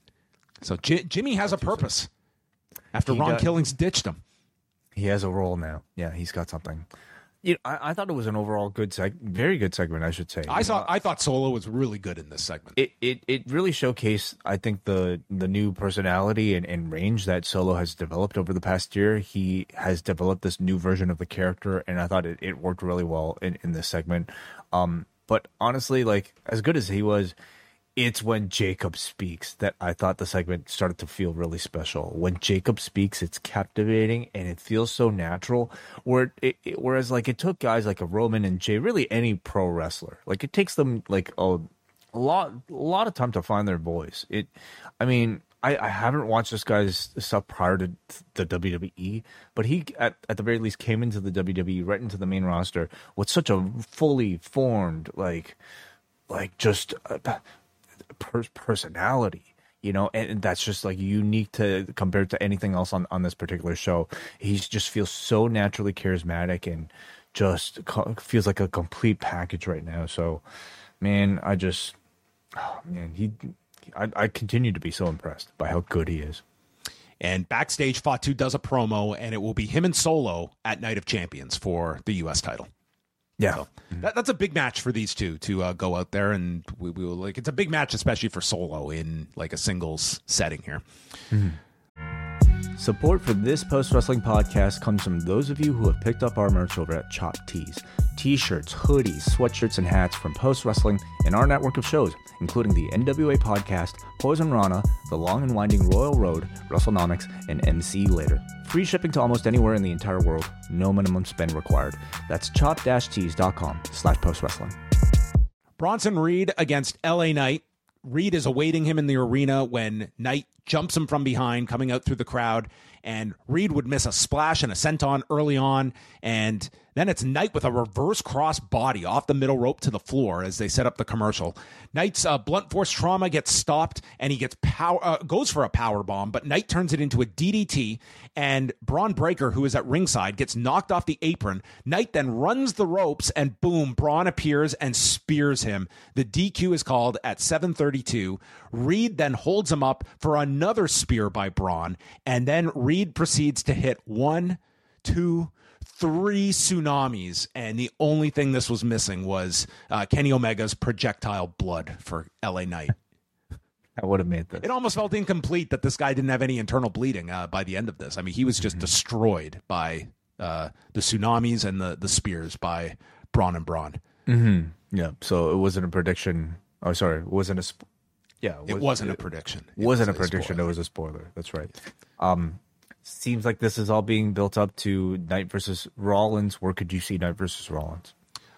So J- Jimmy has a purpose after He Ron got- Killings ditched him. He has a role now. Yeah, he's got something. You know, I, I thought it was an overall good seg, very good segment, I should say. I thought I thought Solo was really good in this segment. It it, it really showcased, I think, the the new personality and, and range that Solo has developed over the past year. He has developed this new version of the character, and I thought it, it worked really well in, in this segment. Um, but honestly, like, as good as he was, it's when Jacob speaks that I thought the segment started to feel really special. When Jacob speaks, it's captivating and it feels so natural. Where it, it, whereas like it took guys like a Roman and Jay, really any pro wrestler, like it takes them like a, a lot, a lot of time to find their voice. It, I mean, I, I haven't watched this guy's stuff prior to the W W E, but he at, at the very least came into the W W E, right into the main roster with such a fully formed, like, like just. Uh, personality, you know, and that's just like unique to compared to anything else on, on this particular show. He just feels so naturally charismatic and just co- feels like a complete package right now. So, man, I just, oh, man, he, I, I continue to be so impressed by how good he is. And backstage, Fatu does a promo, and it will be him and Solo at Night of Champions for the U S title. Yeah, so that, that's a big match for these two to uh, go out there, and we, we will like. It's a big match, especially for Solo in like a singles setting here. Mm-hmm. Support for this post-wrestling podcast comes from those of you who have picked up our merch over at Chop Tees. T-shirts, hoodies, sweatshirts, and hats from Post Wrestling and our network of shows, including the N W A Podcast, Poison Rana, The Long and Winding Royal Road, WrestleNomics, and M C Later. Free shipping to almost anywhere in the entire world. No minimum spend required. That's chop-tees.com slash postwrestling. Bronson Reed against L A Knight. Reed is awaiting him in the arena when Knight jumps him from behind, coming out through the crowd, and Reed would miss a splash and a senton early on, and then it's Knight with a reverse cross body off the middle rope to the floor as they set up the commercial. Knight's uh, blunt force trauma gets stopped, and he gets power uh, goes for a power bomb, but Knight turns it into a D D T, and Braun Breaker, who is at ringside, gets knocked off the apron. Knight then runs the ropes, and boom, Braun appears and spears him. The D Q is called at seven thirty-two. Reed then holds him up for another spear by Braun, and then Reed proceeds to hit one, two, three tsunamis, and the only thing this was missing was uh, Kenny Omega's projectile blood for L A Knight. I would have made this. It almost felt incomplete that this guy didn't have any internal bleeding uh, by the end of this. I mean, he was just mm-hmm. destroyed by uh, the tsunamis and the, the spears by Braun and Braun. Mm-hmm. Yeah, so it wasn't a prediction. Oh, sorry, it wasn't a... Sp- yeah, it, was, it wasn't it, a prediction. It wasn't was a prediction. Spoiler. It was a spoiler. That's right. Um, seems like this is all being built up to Knight versus Rollins. Where could you see Knight versus Rollins?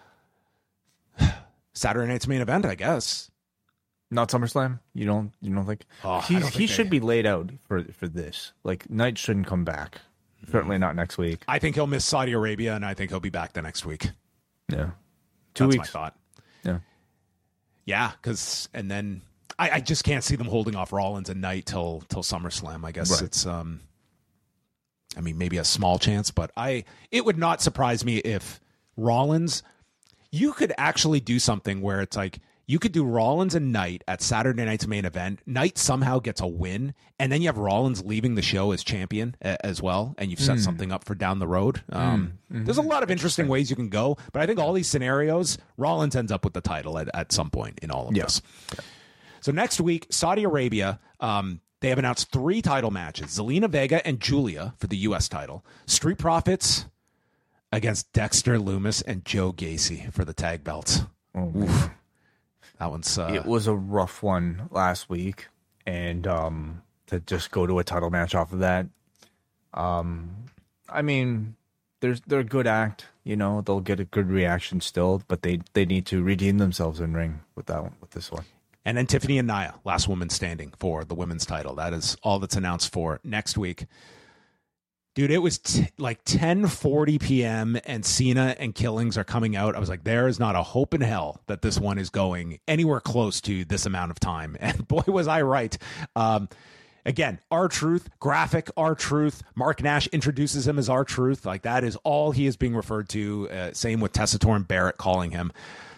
Saturday night's main event, I guess. Not SummerSlam. You don't. You don't think? Oh, He's, don't think he they... should be laid out for for this. Like Knight shouldn't come back. Certainly not next week. I think he'll miss Saudi Arabia, and I think he'll be back the next week. Yeah, two That's weeks. my thought. Yeah. Yeah, because and then I, I just can't see them holding off Rollins and Knight till till SummerSlam. I guess right. it's um, I mean maybe a small chance, but I it would not surprise me if Rollins. You could actually do something where it's like you could do Rollins and Knight at Saturday night's main event. Knight somehow gets a win, and then you have Rollins leaving the show as champion a, as well, and you've set mm. something up for down the road. Um, mm. mm-hmm. There's a lot of interesting ways you can go, but I think all these scenarios, Rollins ends up with the title at, at some point in all of yeah. this. Yeah. So next week, Saudi Arabia, um, they have announced three title matches, Zelina Vega and Julia for the U S title, Street Profits against Dexter Lumis and Joe Gacy for the tag belts. Oh, Oof. That one's uh, it was a rough one last week, and um, to just go to a title match off of that, um, I mean, there's they're a good act, you know, they'll get a good reaction still, but they they need to redeem themselves in ring with that one, with this one. And then Tiffany and Nia, last woman standing for the women's title. That is all that's announced for next week. Dude, it was t- like ten forty p.m. and Cena and Killings are coming out. I was like, there is not a hope in hell that this one is going anywhere close to this amount of time. And boy, was I right. Um, again, R-Truth, graphic R-Truth. Mark Nash introduces him as R-Truth. Like that is all he is being referred to. Uh, same with Tessitore and Barrett calling him.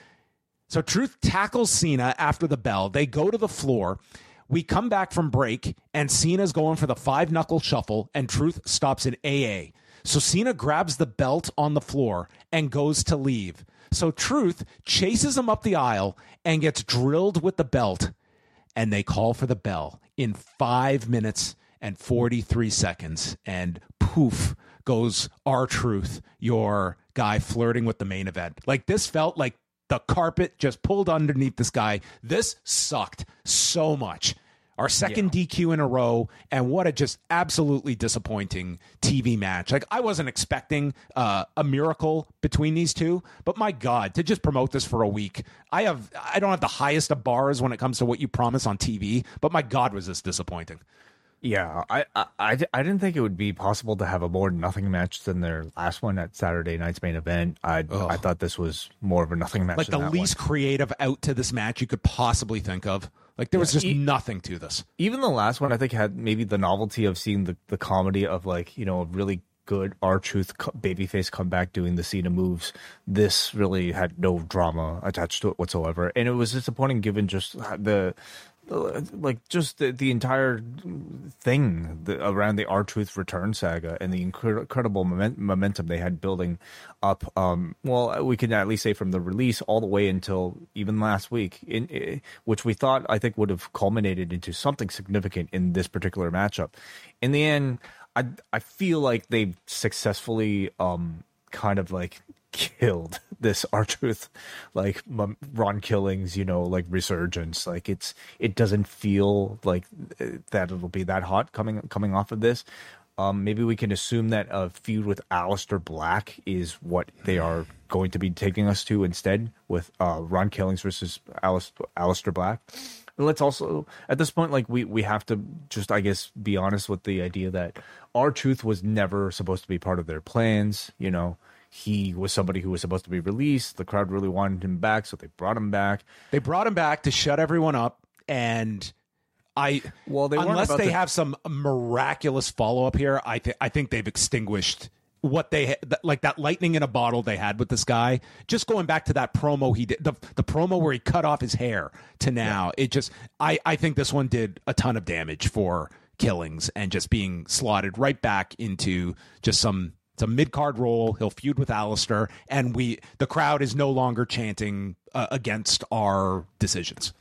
So Truth tackles Cena after the bell. They go to the floor. We come back from break, and Cena's going for the five-knuckle shuffle, and Truth stops in A A. So Cena grabs the belt on the floor and goes to leave. So Truth chases him up the aisle and gets drilled with the belt, and they call for the bell in five minutes and forty-three seconds, and poof goes R-Truth, your guy flirting with the main event. Like, this felt like the carpet just pulled underneath this guy. This sucked so much. Our second yeah. D Q in a row, and what a just absolutely disappointing T V match. Like, I wasn't expecting uh, a miracle between these two, but my God, to just promote this for a week, I have I don't have the highest of bars when it comes to what you promise on T V, but my God, was this disappointing. Yeah, I, I, I, I didn't think it would be possible to have a more nothing match than their last one at Saturday night's main event. I I thought this was more of a nothing match. Like than the that least one. creative out to this match you could possibly think of. Like there was just e- nothing to this. Even the last one, I think, had maybe the novelty of seeing the, the comedy of, like, you know, a really good R-Truth babyface comeback doing the Cena moves. This really had no drama attached to it whatsoever. And it was disappointing given just the... like just the, the entire thing the, around the R-Truth return saga and the incre- incredible moment, momentum they had building up. Um, well, we can at least say from the release all the way until even last week, in, in, which we thought, I think, would have culminated into something significant in this particular matchup. In the end, I, I feel like they've successfully um, kind of like killed this R-Truth, like Ron Killings, you know, like resurgence. Like it's it doesn't feel like that it'll be that hot coming coming off of this. Um, maybe we can assume that a feud with Aleister Black is what they are going to be taking us to instead, with uh, Ron Killings versus Aleister, Aleister Black. And let's also, at this point, like we, we have to just, I guess, be honest with the idea that R-Truth was never supposed to be part of their plans, you know. He was somebody who was supposed to be released. The crowd really wanted him back, so they brought him back. They brought him back to shut everyone up, and I well, they unless they to... have some miraculous follow up here, I think I think they've extinguished what they ha- like that lightning in a bottle they had with this guy. Just going back to that promo he did, the the promo where he cut off his hair to now, yeah. it just I I think this one did a ton of damage for Killings and just being slotted right back into just some. It's a mid-card role. He'll feud with Aleister, and we the crowd is no longer chanting uh, against our decisions.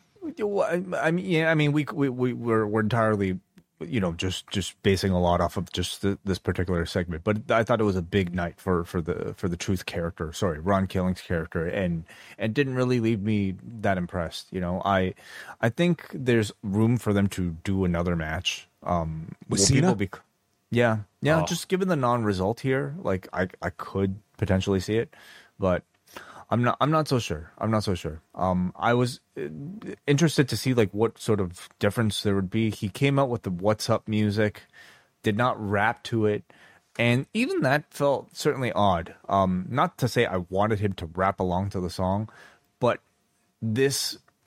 I mean, yeah, I mean, we we we we're, we're entirely, you know, just just basing a lot off of just the, this particular segment. But I thought it was a big night for, for the for the Truth character. Sorry, Ron Killings' character, and and didn't really leave me that impressed. You know, I I think there's room for them to do another match. Um, with Cena? Be, Yeah, yeah. Oh. Just given the non-result here, like I, I could potentially see it, but I'm not. I'm not so sure. I'm not so sure. Um, I was interested to see like what sort of difference there would be. He came out with the "What's Up" music, did not rap to it, and even that felt certainly odd. Um, not to say I wanted him to rap along to the song, but this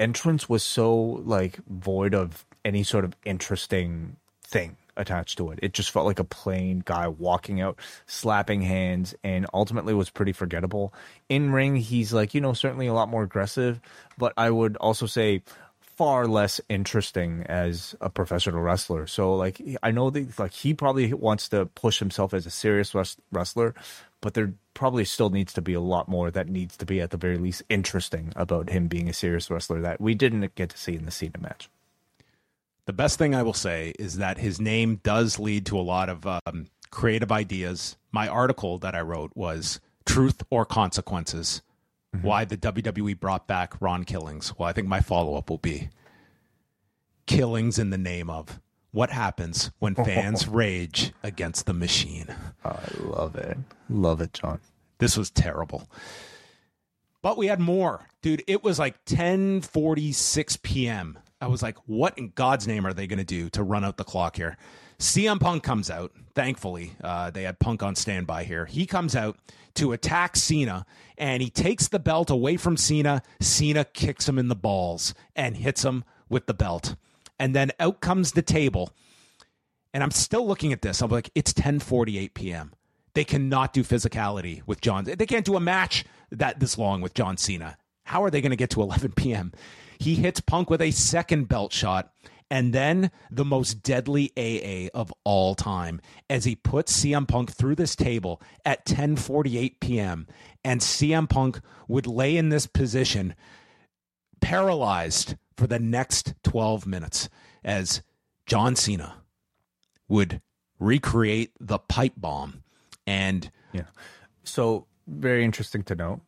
entrance was so like void of any sort of interesting thing attached to it. It just felt like a plain guy walking out, slapping hands, and ultimately was pretty forgettable. In ring, he's like, you know, certainly a lot more aggressive, but I would also say far less interesting as a professional wrestler. So like, I know that like he probably wants to push himself as a serious wrestler, but there probably still needs to be a lot more that needs to be at the very least interesting about him being a serious wrestler that we didn't get to see in the Cena match. The best thing I will say is that his name does lead to a lot of um, creative ideas. My article that I wrote was Truth or Consequences, mm-hmm. why the W W E brought back Ron Killings. Well, I think my follow-up will be Killings in the name of what happens when fans rage against the machine. I love it. Love it, John. This was terrible. But we had more. Dude, it was like ten forty-six p.m. I was like, what in God's name are they going to do to run out the clock here? C M Punk comes out. Thankfully, uh, they had Punk on standby here. He comes out to attack Cena, and he takes the belt away from Cena. Cena kicks him in the balls and hits him with the belt. And then out comes the table. And I'm still looking at this. I'm like, it's ten forty-eight p.m. They cannot do physicality with John. They can't do a match that this long with John Cena. How are they going to get to eleven p.m.? He hits Punk with a second belt shot, and then the most deadly A A of all time as he puts C M Punk through this table at ten forty-eight p.m. And C M Punk would lay in this position paralyzed for the next twelve minutes as John Cena would recreate the pipe bomb. And yeah, so very interesting to note.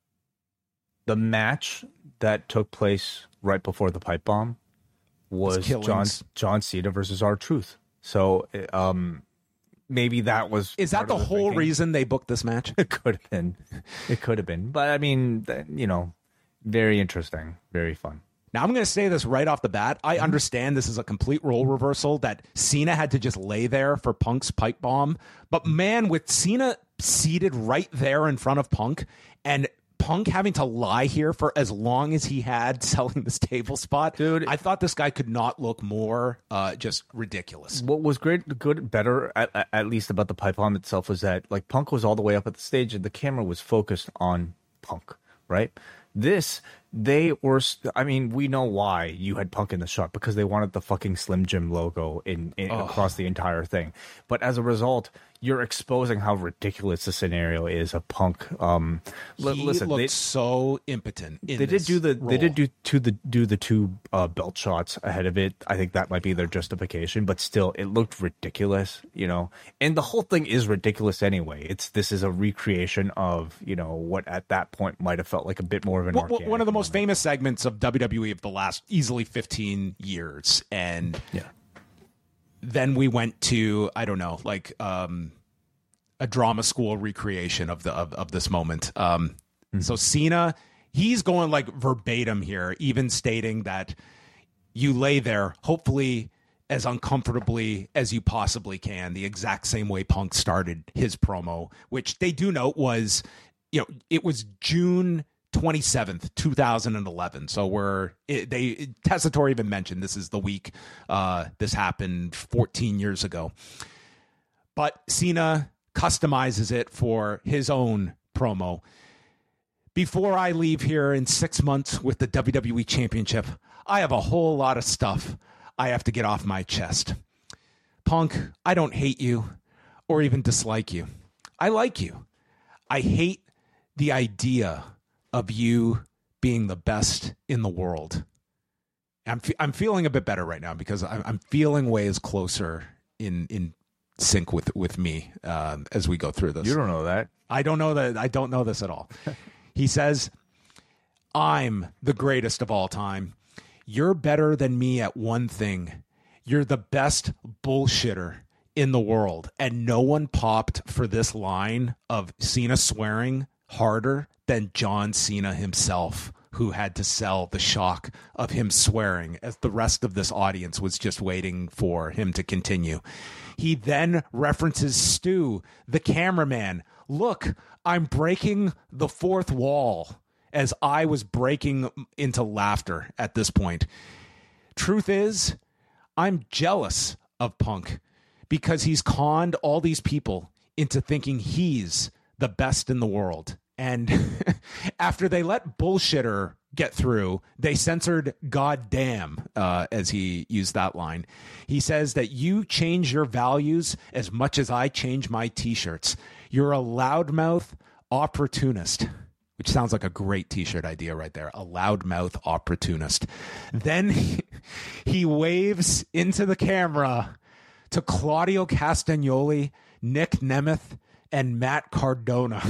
The match that took place right before the pipe bomb was John John Cena versus R-Truth. So um, maybe that was is that the, the whole thinking. reason they booked this match? It could have been, it could have been. But I mean, you know, very interesting, very fun. Now, I'm going to say this right off the bat. I understand this is a complete role reversal, that Cena had to just lay there for Punk's pipe bomb. But man, with Cena seated right there in front of Punk and Punk having to lie here for as long as he had selling this table spot, dude, I thought this guy could not look more uh, just ridiculous. What was great, good, better, at, at least about the pipe bomb itself, was that like Punk was all the way up at the stage and the camera was focused on Punk, right? This, they were, I mean, we know why you had Punk in the shot, because they wanted the fucking Slim Jim logo in, in oh. across the entire thing. But as a result, you're exposing how ridiculous the scenario is of Punk. Um, he listen, looked they, so impotent. In they did do the role. they did do to the do the two uh, belt shots ahead of it. I think that might be their justification, but still, it looked ridiculous. You know, and the whole thing is ridiculous anyway. It's this is a recreation of, you know, what at that point might have felt like a bit more of an well, organic one of the most moment. famous segments of W W E of the last easily fifteen years, and yeah. Then we went to, I don't know, like um, a drama school recreation of the of, of this moment. Um, mm-hmm. So Cena, he's going like verbatim here, even stating that you lay there, hopefully as uncomfortably as you possibly can, the exact same way Punk started his promo, which they do note was, you know, it was June twenty-seventh, two thousand eleven. So we're it, they Tessitore even mentioned this is the week uh, this happened fourteen years ago. But Cena customizes it for his own promo. Before I leave here in six months with the W W E Championship, I have a whole lot of stuff I have to get off my chest. Punk, I don't hate you or even dislike you. I like you. I hate the idea of you being the best in the world. I'm fe- I'm feeling a bit better right now because I'm, I'm feeling ways closer in in sync with with me um, as we go through this. You don't know that. I don't know that. I don't know this at all. He says, "I'm the greatest of all time. You're better than me at one thing. You're the best bullshitter in the world." And no one popped for this line of Cena swearing harder than John Cena himself, who had to sell the shock of him swearing as the rest of this audience was just waiting for him to continue. He then references Stu, the cameraman. "Look, I'm breaking the fourth wall." as I was breaking into laughter at this point. Truth is, I'm jealous of Punk because he's conned all these people into thinking he's the best in the world. And after they let bullshitter get through, they censored goddamn, uh, as he used that line. He says that you change your values as much as I change my t-shirts. You're a loudmouth opportunist, which sounds like a great t-shirt idea right there. A loudmouth opportunist. Then he, he waves into the camera to Claudio Castagnoli, Nick Nemeth, and Matt Cardona.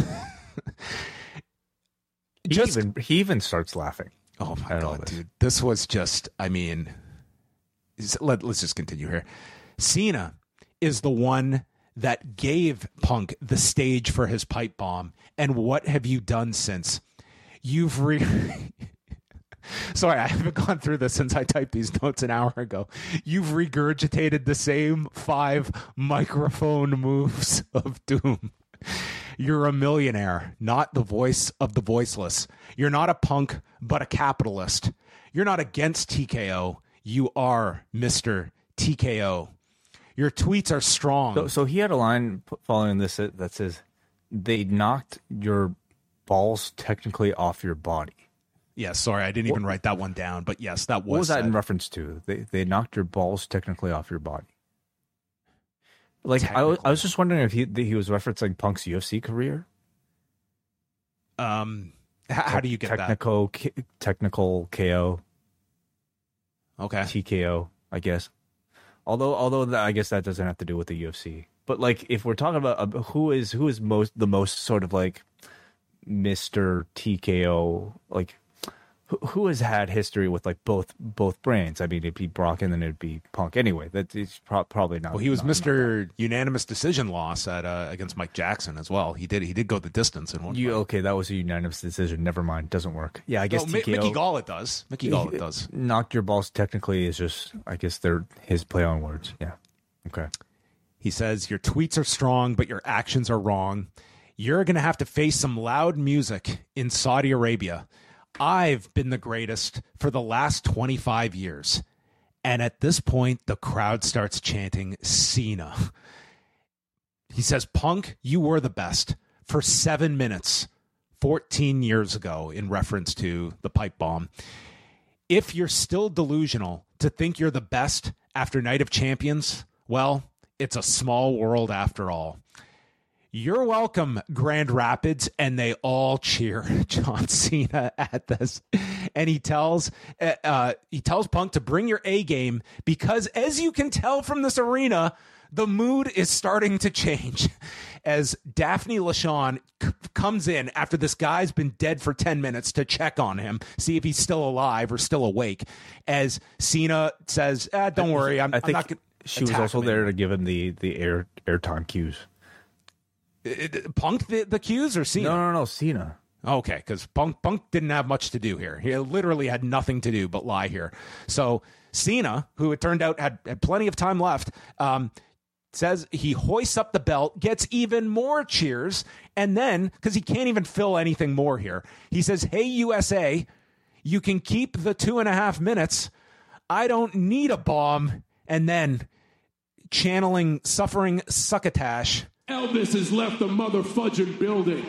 Just, he, even, he even starts laughing. Oh my God, dude. This was just, I mean, let, let's just continue here. Cena is the one that gave Punk the stage for his pipe bomb. And what have you done since? You've re... Sorry, I haven't gone through this since I typed these notes an hour ago. You've regurgitated the same five microphone moves of doom. You're a millionaire, not the voice of the voiceless. You're not a punk, but a capitalist. You're not against T K O. You are Mister T K O. Your tweets are strong. So, so he had a line following this that says, they knocked your balls technically off your body. Yeah, sorry, I didn't even write that one down. But yes, that was. What was that said. in reference to? They they knocked your balls technically off your body. Like I was, I was just wondering if he he was referencing Punk's U F C career. Um, how, how do you get technical, that? K, technical K O. Okay. T K O, I guess. Although, although that, I guess that doesn't have to do with the U F C. But like, if we're talking about uh, who is who is most the most sort of like Mister T K O, like who, who has had history with like both both brands? I mean, it'd be Brock and then it'd be Punk. Anyway, that's it's pro- probably not. Well, he was not, Mister Not unanimous decision loss at uh, against Mike Jackson as well. He did he did go the distance in one. You fight. Okay? That was a unanimous decision. Never mind. Doesn't work. Yeah, I guess no, T K O, Mickey Gall it does. Mickey Gall it does. Knocked your balls technically is just, I guess they're his play on words. Yeah. Okay. He says, your tweets are strong, but your actions are wrong. You're going to have to face some loud music in Saudi Arabia. I've been the greatest for the last twenty-five years. And at this point, the crowd starts chanting Cena. He says, Punk, you were the best for seven minutes, fourteen years ago, in reference to the pipe bomb. If you're still delusional to think you're the best after Night of Champions, well, it's a small world after all. You're welcome, Grand Rapids, and they all cheer John Cena at this. And he tells uh, he tells Punk to bring your A game because, as you can tell from this arena, the mood is starting to change. As Daphne LaShawn c- comes in after this guy's been dead for ten minutes to check on him, see if he's still alive or still awake. As Cena says, ah, "Don't worry, I'm, I think I'm not going." She was also there to give him the the air airtime cues. It, Punk the, the cues or Cena? No, no, no, Cena. Okay, because Punk Punk didn't have much to do here. He literally had nothing to do but lie here. So Cena, who it turned out had, had plenty of time left, um, says he hoists up the belt, gets even more cheers, and then, because he can't even fill anything more here, he says, hey, U S A, you can keep the two and a half minutes. I don't need a bomb. And then, channeling suffering succotash, Elvis has left the motherfudging building.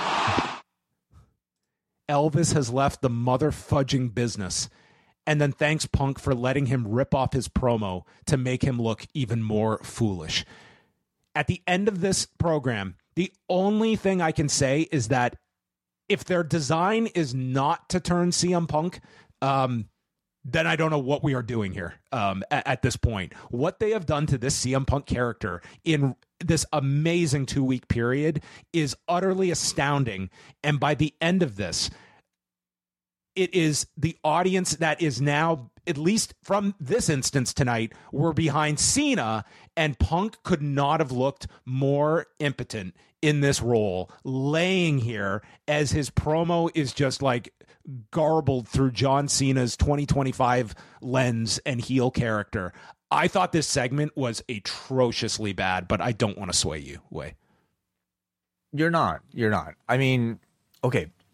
Elvis has left the motherfudging business. And then thanks Punk for letting him rip off his promo to make him look even more foolish. At the end of this program, the only thing I can say is that if their design is not to turn C M Punk, um, then I don't know what we are doing here um, at, at this point. What they have done to this C M Punk character in this amazing two-week period is utterly astounding. And by the end of this, it is the audience that is now, at least from this instance tonight, we're behind Cena, and Punk could not have looked more impotent in this role, laying here as his promo is just like garbled through John Cena's twenty twenty-five lens and heel character. I thought this segment was atrociously bad, but I don't want to sway you, Way. You're not. You're not. I mean, okay.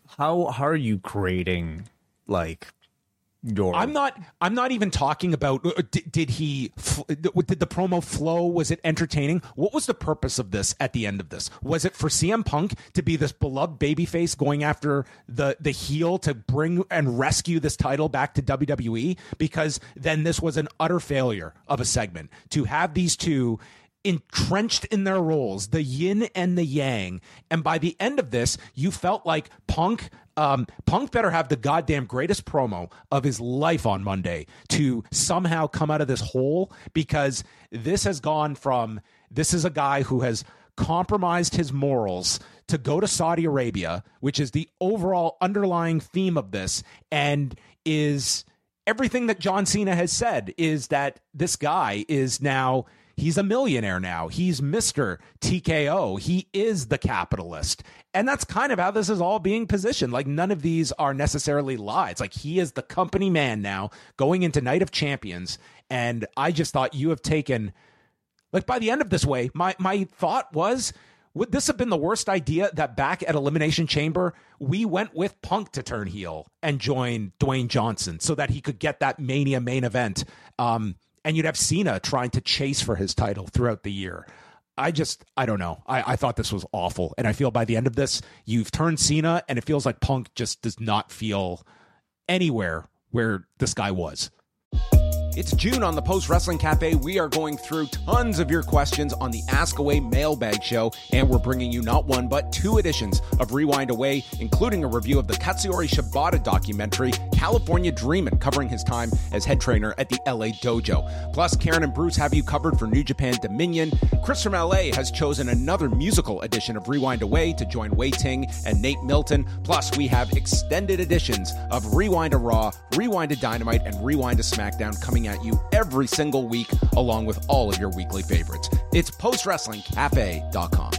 how how are you creating like your? I'm not. I'm not even talking about. uh, Did, did he? f- Did the promo flow? Was it entertaining? What was the purpose of this? At the end of this, was it for C M Punk to be this beloved babyface going after the the heel to bring and rescue this title back to W W E? Because then this was an utter failure of a segment to have these two entrenched in their roles, the yin and the yang. And by the end of this, you felt like Punk, um, Punk better have the goddamn greatest promo of his life on Monday to somehow come out of this hole, because this has gone from, this is a guy who has compromised his morals to go to Saudi Arabia, which is the overall underlying theme of this, and is everything that John Cena has said, is that this guy is now, he's a millionaire now. He's Mister T K O. He is the capitalist. And that's kind of how this is all being positioned. Like, none of these are necessarily lies. Like, he is the company man now going into Night of Champions. And I just thought, you have taken, like, by the end of this way, my, my thought was, would this have been the worst idea that back at Elimination Chamber, we went with Punk to turn heel and join Dwayne Johnson so that he could get that Mania main event? Um, And you'd have Cena trying to chase for his title throughout the year. I just, I don't know. I, I thought this was awful. And I feel by the end of this, you've turned Cena, and it feels like Punk just does not feel anywhere where this guy was. It's June on the Post Wrestling Cafe. We are going through tons of your questions on the Ask Away mailbag show, and we're bringing you not one, but two editions of Rewind Away, including a review of the Katsuyori Shibata documentary, California Dreamin', covering his time as head trainer at the L A Dojo. Plus, Karen and Bruce have you covered for New Japan Dominion. Chris from L A has chosen another musical edition of Rewind Away to join Wei Ting and Nate Milton. Plus, we have extended editions of Rewind to Raw, Rewind to Dynamite, and Rewind to SmackDown coming at you every single week, along with all of your weekly favorites. It's post wrestling cafe dot com.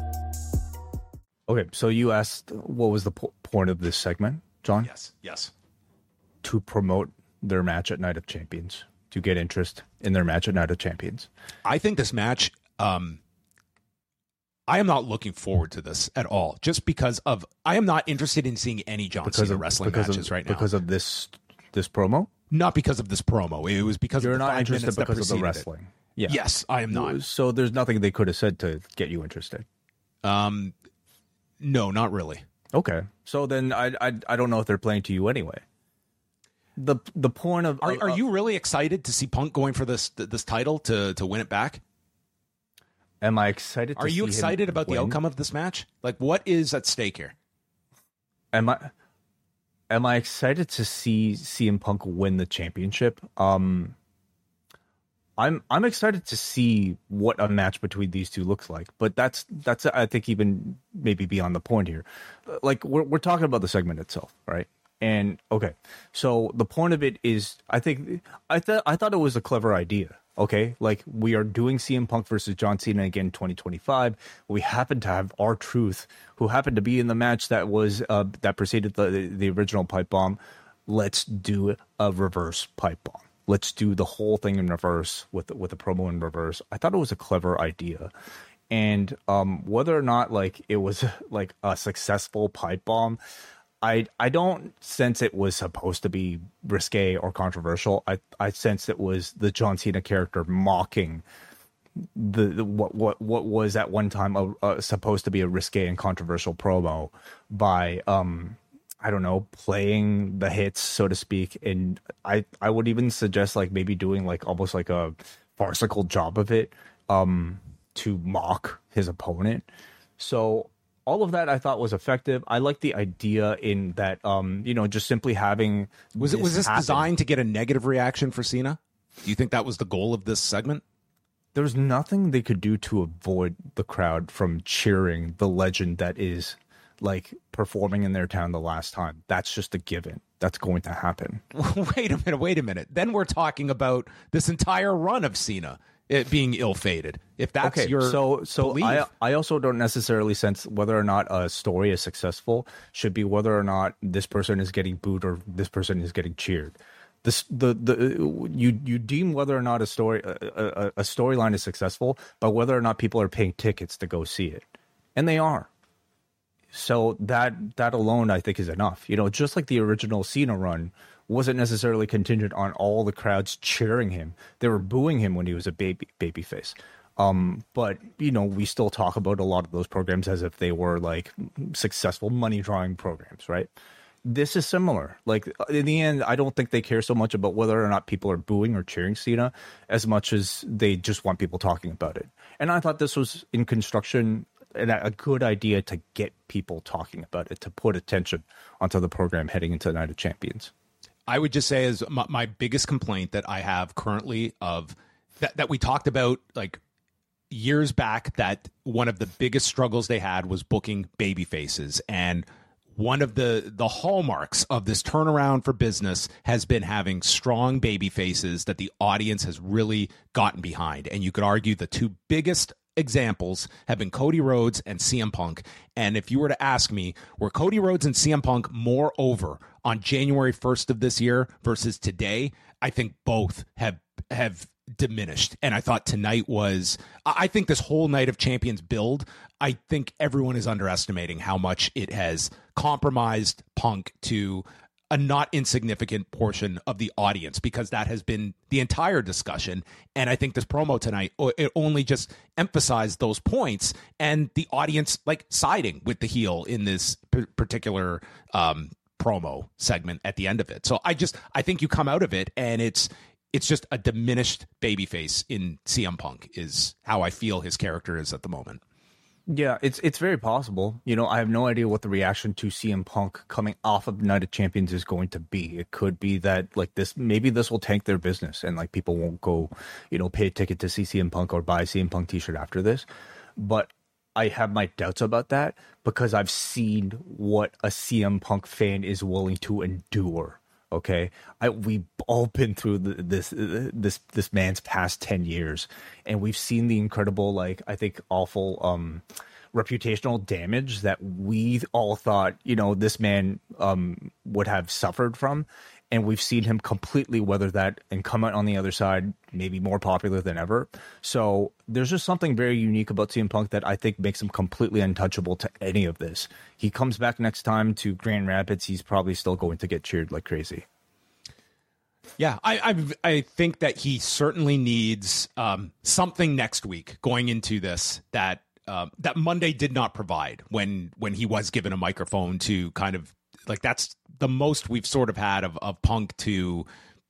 Okay, so you asked what was the po- point of this segment, John? Yes, yes. To promote their match at Night of Champions, to get interest in their match at Night of Champions. I think this match, um, I am not looking forward to this at all, just because of, I am not interested in seeing any John Because Cena of wrestling because matches of, right now. Because of this this promo? Not because of this promo. It was because You're of the not five interested minutes that because of the preceded it. wrestling. Yeah. Yes, I am not. So there's nothing they could have said to get you interested. Um, no, not really. Okay. So then I I I don't know if they're playing to you anyway. The the point of Are of- are you really excited to see Punk going for this this title to to win it back? Am I excited to Are you see him excited about the win? outcome of this match? Like, what is at stake here? Am I am I excited to see C M Punk win the championship? Um I'm I'm excited to see what a match between these two looks like, but that's that's I think even maybe beyond the point here. Like we're we're talking about the segment itself, right? And okay, so the point of it is, I think I thought I thought it was a clever idea. Okay, like we are doing C M Punk versus John Cena again in twenty twenty-five. We happen to have R-Truth, who happened to be in the match that was uh, that preceded the the original pipe bomb. Let's do a reverse pipe bomb. Let's do the whole thing in reverse with with a promo in reverse. I thought it was a clever idea, and um, whether or not like it was like a successful pipe bomb, I I don't sense it was supposed to be risque or controversial. I I sense it was the John Cena character mocking the, the what what what was at one time a, a, supposed to be a risque and controversial promo by um. I don't know, playing the hits, so to speak. And I, I would even suggest like maybe doing like almost like a farcical job of it um, to mock his opponent. So all of that I thought was effective. I like the idea in that, um, you know, just simply having. Was it was this happen. designed to get a negative reaction for Cena? Do you think that was the goal of this segment? There was nothing they could do to avoid the crowd from cheering the legend that is like performing in their town the last time. That's just a given. That's going to happen. Wait a minute, wait a minute. Then we're talking about this entire run of Cena it being ill-fated. If that's okay, your so so belief. I I also don't necessarily sense whether or not a story is successful should be whether or not this person is getting booed or this person is getting cheered. This the the you you deem whether or not a story a, a, a storyline is successful by whether or not people are paying tickets to go see it, and they are. So that that alone, I think, is enough. You know, just like the original Cena run wasn't necessarily contingent on all the crowds cheering him. They were booing him when he was a baby baby face. Um, but, you know, we still talk about a lot of those programs as if they were like successful money drawing programs, right? This is similar. Like, in the end, I don't think they care so much about whether or not people are booing or cheering Cena as much as they just want people talking about it. And I thought this was in construction and a good idea to get people talking about it, to put attention onto the program heading into the Night of Champions. I would just say is my, my biggest complaint that I have currently of that, that we talked about like years back, that one of the biggest struggles they had was booking baby faces. And one of the, the hallmarks of this turnaround for business has been having strong baby faces that the audience has really gotten behind. And you could argue the two biggest examples have been Cody Rhodes and C M Punk. And if you were to ask me, were Cody Rhodes and C M Punk more over on January first of this year versus today? I think both have have diminished. And I thought tonight was, I think this whole Night of Champions build, I think everyone is underestimating how much it has compromised Punk to a not insignificant portion of the audience, because that has been the entire discussion. And I think this promo tonight, it only just emphasized those points and the audience like siding with the heel in this p- particular um, promo segment at the end of it. So I just, I think you come out of it and it's, it's just a diminished babyface in C M Punk is how I feel his character is at the moment. Yeah, it's it's very possible. You know, I have no idea what the reaction to C M Punk coming off of Night of Champions is going to be. It could be that like this, maybe this will tank their business and like people won't go, you know, pay a ticket to see C M Punk or buy a C M Punk t-shirt after this. But I have my doubts about that because I've seen what a C M Punk fan is willing to endure. Okay, I we've all been through the, this uh, this this man's past ten years, and we've seen the incredible, like I think, awful um, reputational damage that we all thought, you know, this man um, would have suffered from, and we've seen him completely weather that and come out on the other side, maybe more popular than ever. So there's just something very unique about C M Punk that I think makes him completely untouchable to any of this. He comes back next time to Grand Rapids, he's probably still going to get cheered like crazy. Yeah, I I, I think that he certainly needs um, something next week going into this that uh, that Monday did not provide when when he was given a microphone to kind of like, that's the most we've sort of had of, of Punk to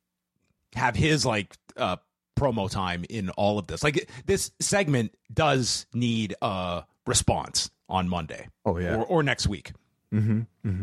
have his like uh, promo time in all of this. Like this segment does need a response on Monday. Oh yeah, or, or next week. Mm-hmm. Mm-hmm.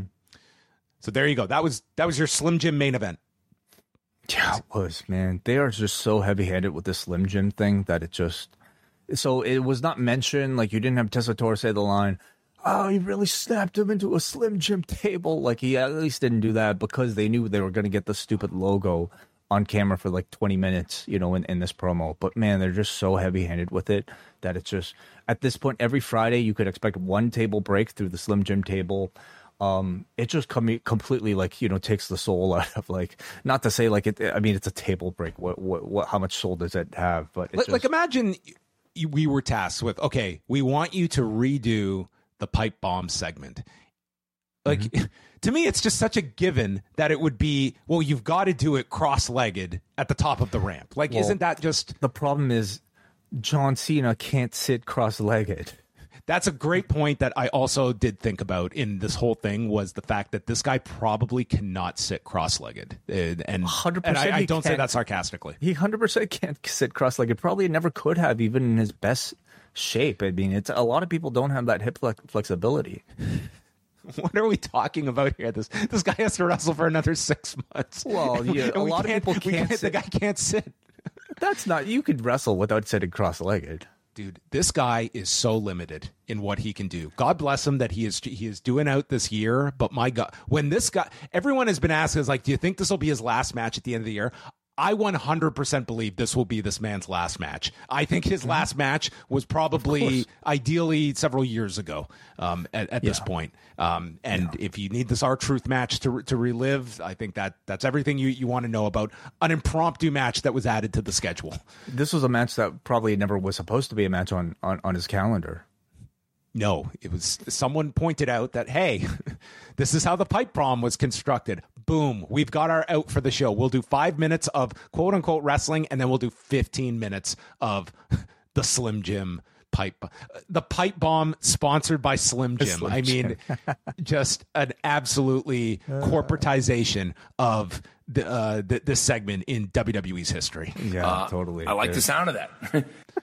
So there you go. That was that was your Slim Jim main event. Yeah, it was, man. They are just so heavy-handed with this Slim Jim thing that it just... So it was not mentioned, like you didn't have Tessitore say the line, oh, he really snapped him into a Slim Jim table. Like he at least didn't do that because they knew they were going to get the stupid logo on camera for like twenty minutes, you know, in, in this promo. But man, they're just so heavy-handed with it that it's just... At this point, every Friday, you could expect one table break through the Slim Jim table. Um, it just com- completely like, you know, takes the soul out of like, not to say like it, I mean, it's a table break. What, what, what, how much soul does it have? But it like, just... like imagine we were tasked with, okay, we want you to redo the pipe bomb segment. Like mm-hmm. to me, it's just such a given that it would be, well, you've got to do it cross-legged at the top of the ramp. Like, well, isn't that just... The problem is John Cena can't sit cross-legged. That's a great point that I also did think about in this whole thing, was the fact that this guy probably cannot sit cross-legged. And, and, one hundred percent and I, I don't can't. say that sarcastically. He one hundred percent can't sit cross-legged. Probably never could have, even in his best shape. I mean, it's a lot of people don't have that hip flex- flexibility. What are we talking about here? This this guy has to wrestle for another six months. Well, yeah, a lot of people can't, can't sit. The guy can't sit. That's not... You could wrestle without sitting cross-legged. Dude, this guy is so limited in what he can do. God bless him that he is he is doing out this year. But my God, when this guy, everyone has been asking, is like, do you think this will be his last match at the end of the year? I one hundred percent believe this will be this man's last match. I think his last match was probably ideally several years ago um, at, at yeah. this point. Um, and yeah. if you need this R-Truth match to to relive, I think that that's everything you, you want to know about an impromptu match that was added to the schedule. This was a match that probably never was supposed to be a match on, on, on his calendar. No, it was someone pointed out that, hey, this is how the pipe bomb was constructed. Boom, we've got our out for the show. We'll do five minutes of quote unquote wrestling, and then we'll do fifteen minutes of the Slim Jim pipe. The pipe bomb sponsored by Slim Jim. Slim I mean, just an absolutely corporatization of the, uh, the this segment in W W E's history. Yeah, uh, totally. I like the sound of that.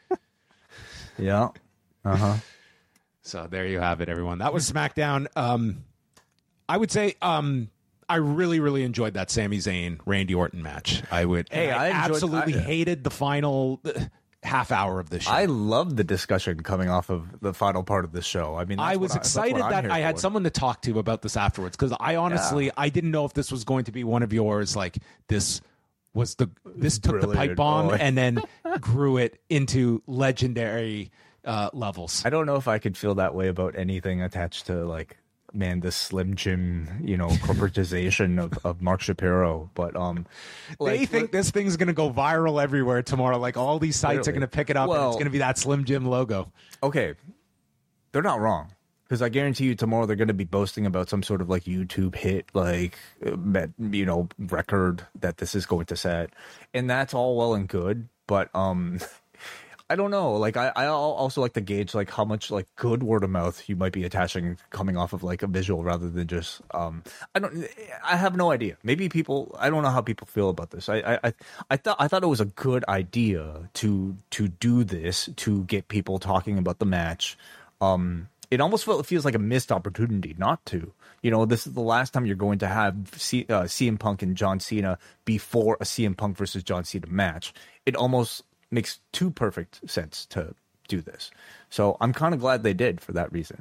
Yeah. Uh huh. So there you have it, everyone. That was SmackDown. Um, I would say um, I really, really enjoyed that Sami Zayn Randy Orton match. I would. Hey, I, I enjoyed- absolutely I- hated the final uh, half hour of the show. I love the discussion coming off of the final part of the show. I mean, that's I was what that's excited what I'm that here I had for. someone to talk to about this afterwards, because I honestly Yeah. I didn't know if this was going to be one of yours. Like this was the this took the pipe Brilliant. bomb Oh. and then grew it into legendary uh, levels. I don't know if I could feel that way about anything attached to, like, man, the Slim Jim, you know, corporatization of, of Mark Shapiro. But um, They like, think this thing's going to go viral everywhere tomorrow. Like all these sites are Clearly. going to pick it up, and Well- it's going to be that Slim Jim logo. okay, they're not wrong, because I guarantee you tomorrow they're going to be boasting about some sort of like YouTube hit, like uh, met- you know, record that this is going to set, and that's all well and good. But um, I don't know. Like I, I also like to gauge like how much like good word of mouth you might be attaching coming off of like a visual rather than just um. I don't. I have no idea. Maybe people. I don't know how people feel about this. I I I, I thought I thought it was a good idea to to do this to get people talking about the match. Um, it almost felt, it feels like a missed opportunity not to. You know, this is the last time you're going to have C, uh, C M Punk and John Cena before a C M Punk versus John Cena match. It almost makes too perfect sense to do this. So I'm kind of glad they did for that reason.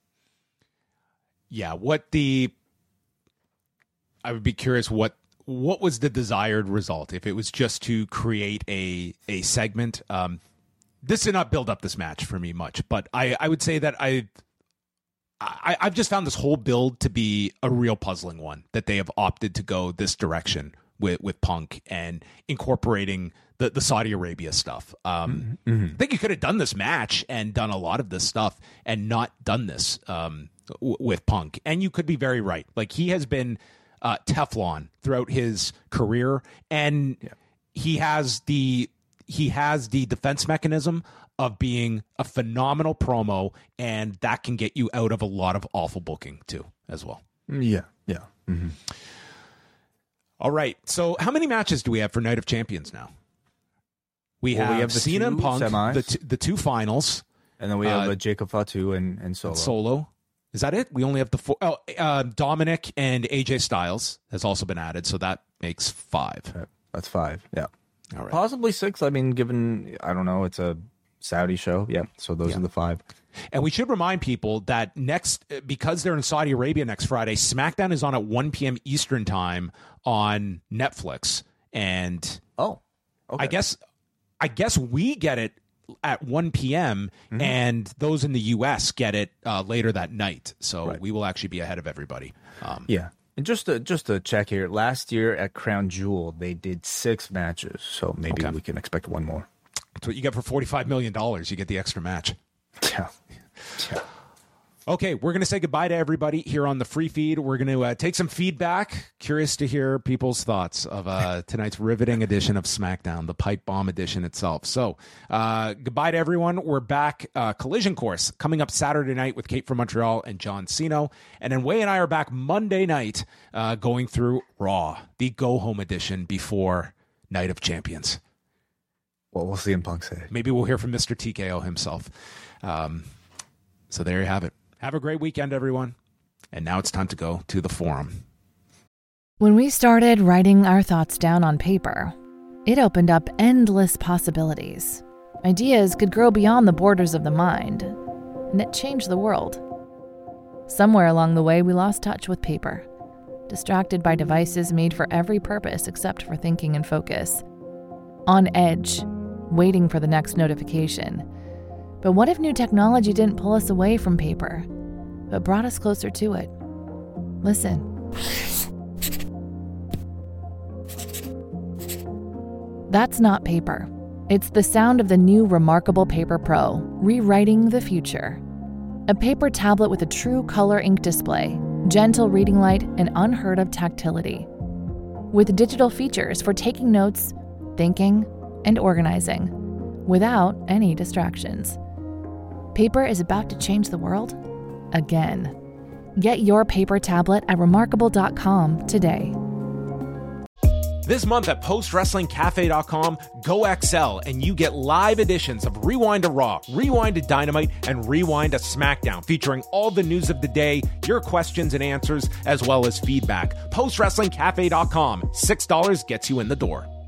Yeah, what the I would be curious what what was the desired result if it was just to create a a segment. Um, this did not build up this match for me much, but I, I would say that I, I I've just found this whole build to be a real puzzling one, that they have opted to go this direction with with Punk and incorporating the, the Saudi Arabia stuff. Um, mm-hmm. I think you could have done this match and done a lot of this stuff and not done this um, w- with Punk. And you could be very right. Like, he has been uh, Teflon throughout his career, and yeah. he has the he has the defense mechanism of being a phenomenal promo, and that can get you out of a lot of awful booking too, as well. Yeah, yeah. Mm-hmm. All right. So how many matches do we have for Night of Champions now? We well, have, we have the Cena two and Punk, semis. the, t- the two finals. And then we have uh, uh, Jacob Fatu and, and Solo. Solo. Is that it? We only have the four. Oh, uh, Dominic and A J Styles has also been added, so that makes five. Okay. That's five. Yeah. All right. Possibly six. I mean, given, I don't know, it's a Saudi show. Yeah. So those Yeah. are the five. And we should remind people that next, because they're in Saudi Arabia next Friday, SmackDown is on at one p.m. Eastern time on Netflix. And Oh, okay. I guess I guess we get it at one p.m. Mm-hmm. and those in the U S get it uh, later that night. So Right. we will actually be ahead of everybody. Um, Yeah. And just to, just to check here, last year at Crown Jewel, they did six matches. So maybe Okay. we can expect one more. That's what you get for forty-five million dollars. You get the extra match. Yeah. Yeah. Okay, we're going to say goodbye to everybody here on the free feed. We're going to uh, take some feedback. Curious to hear people's thoughts of uh, tonight's riveting edition of SmackDown, the pipe bomb edition itself. So uh, goodbye to everyone. We're back. Uh, Collision Course coming up Saturday night with Kate from Montreal and John Cena. And then Way and I are back Monday night uh, going through Raw, the go-home edition before Night of Champions. Well, we'll see in Punk say. Maybe we'll hear from Mister T K O himself. Um, so there you have it. Have a great weekend, everyone. And now it's time to go to the forum. When we started writing our thoughts down on paper, it opened up endless possibilities. Ideas could grow beyond the borders of the mind, and it changed the world. Somewhere along the way, we lost touch with paper, distracted by devices made for every purpose except for thinking and focus. On edge, waiting for the next notification. But what if new technology didn't pull us away from paper, but brought us closer to it? Listen. That's not paper. It's the sound of the new Remarkable Paper Pro, rewriting the future. A paper tablet with a true color ink display, gentle reading light, and unheard of tactility. With digital features for taking notes, thinking, and organizing, without any distractions. Paper is about to change the world again. Get your paper tablet at remarkable dot com today. This month at post wrestling cafe dot com, go X L and you get live editions of Rewind to Raw, Rewind to Dynamite, and Rewind to SmackDown, featuring all the news of the day, your questions and answers, as well as feedback. post wrestling cafe dot com, six dollars gets you in the door.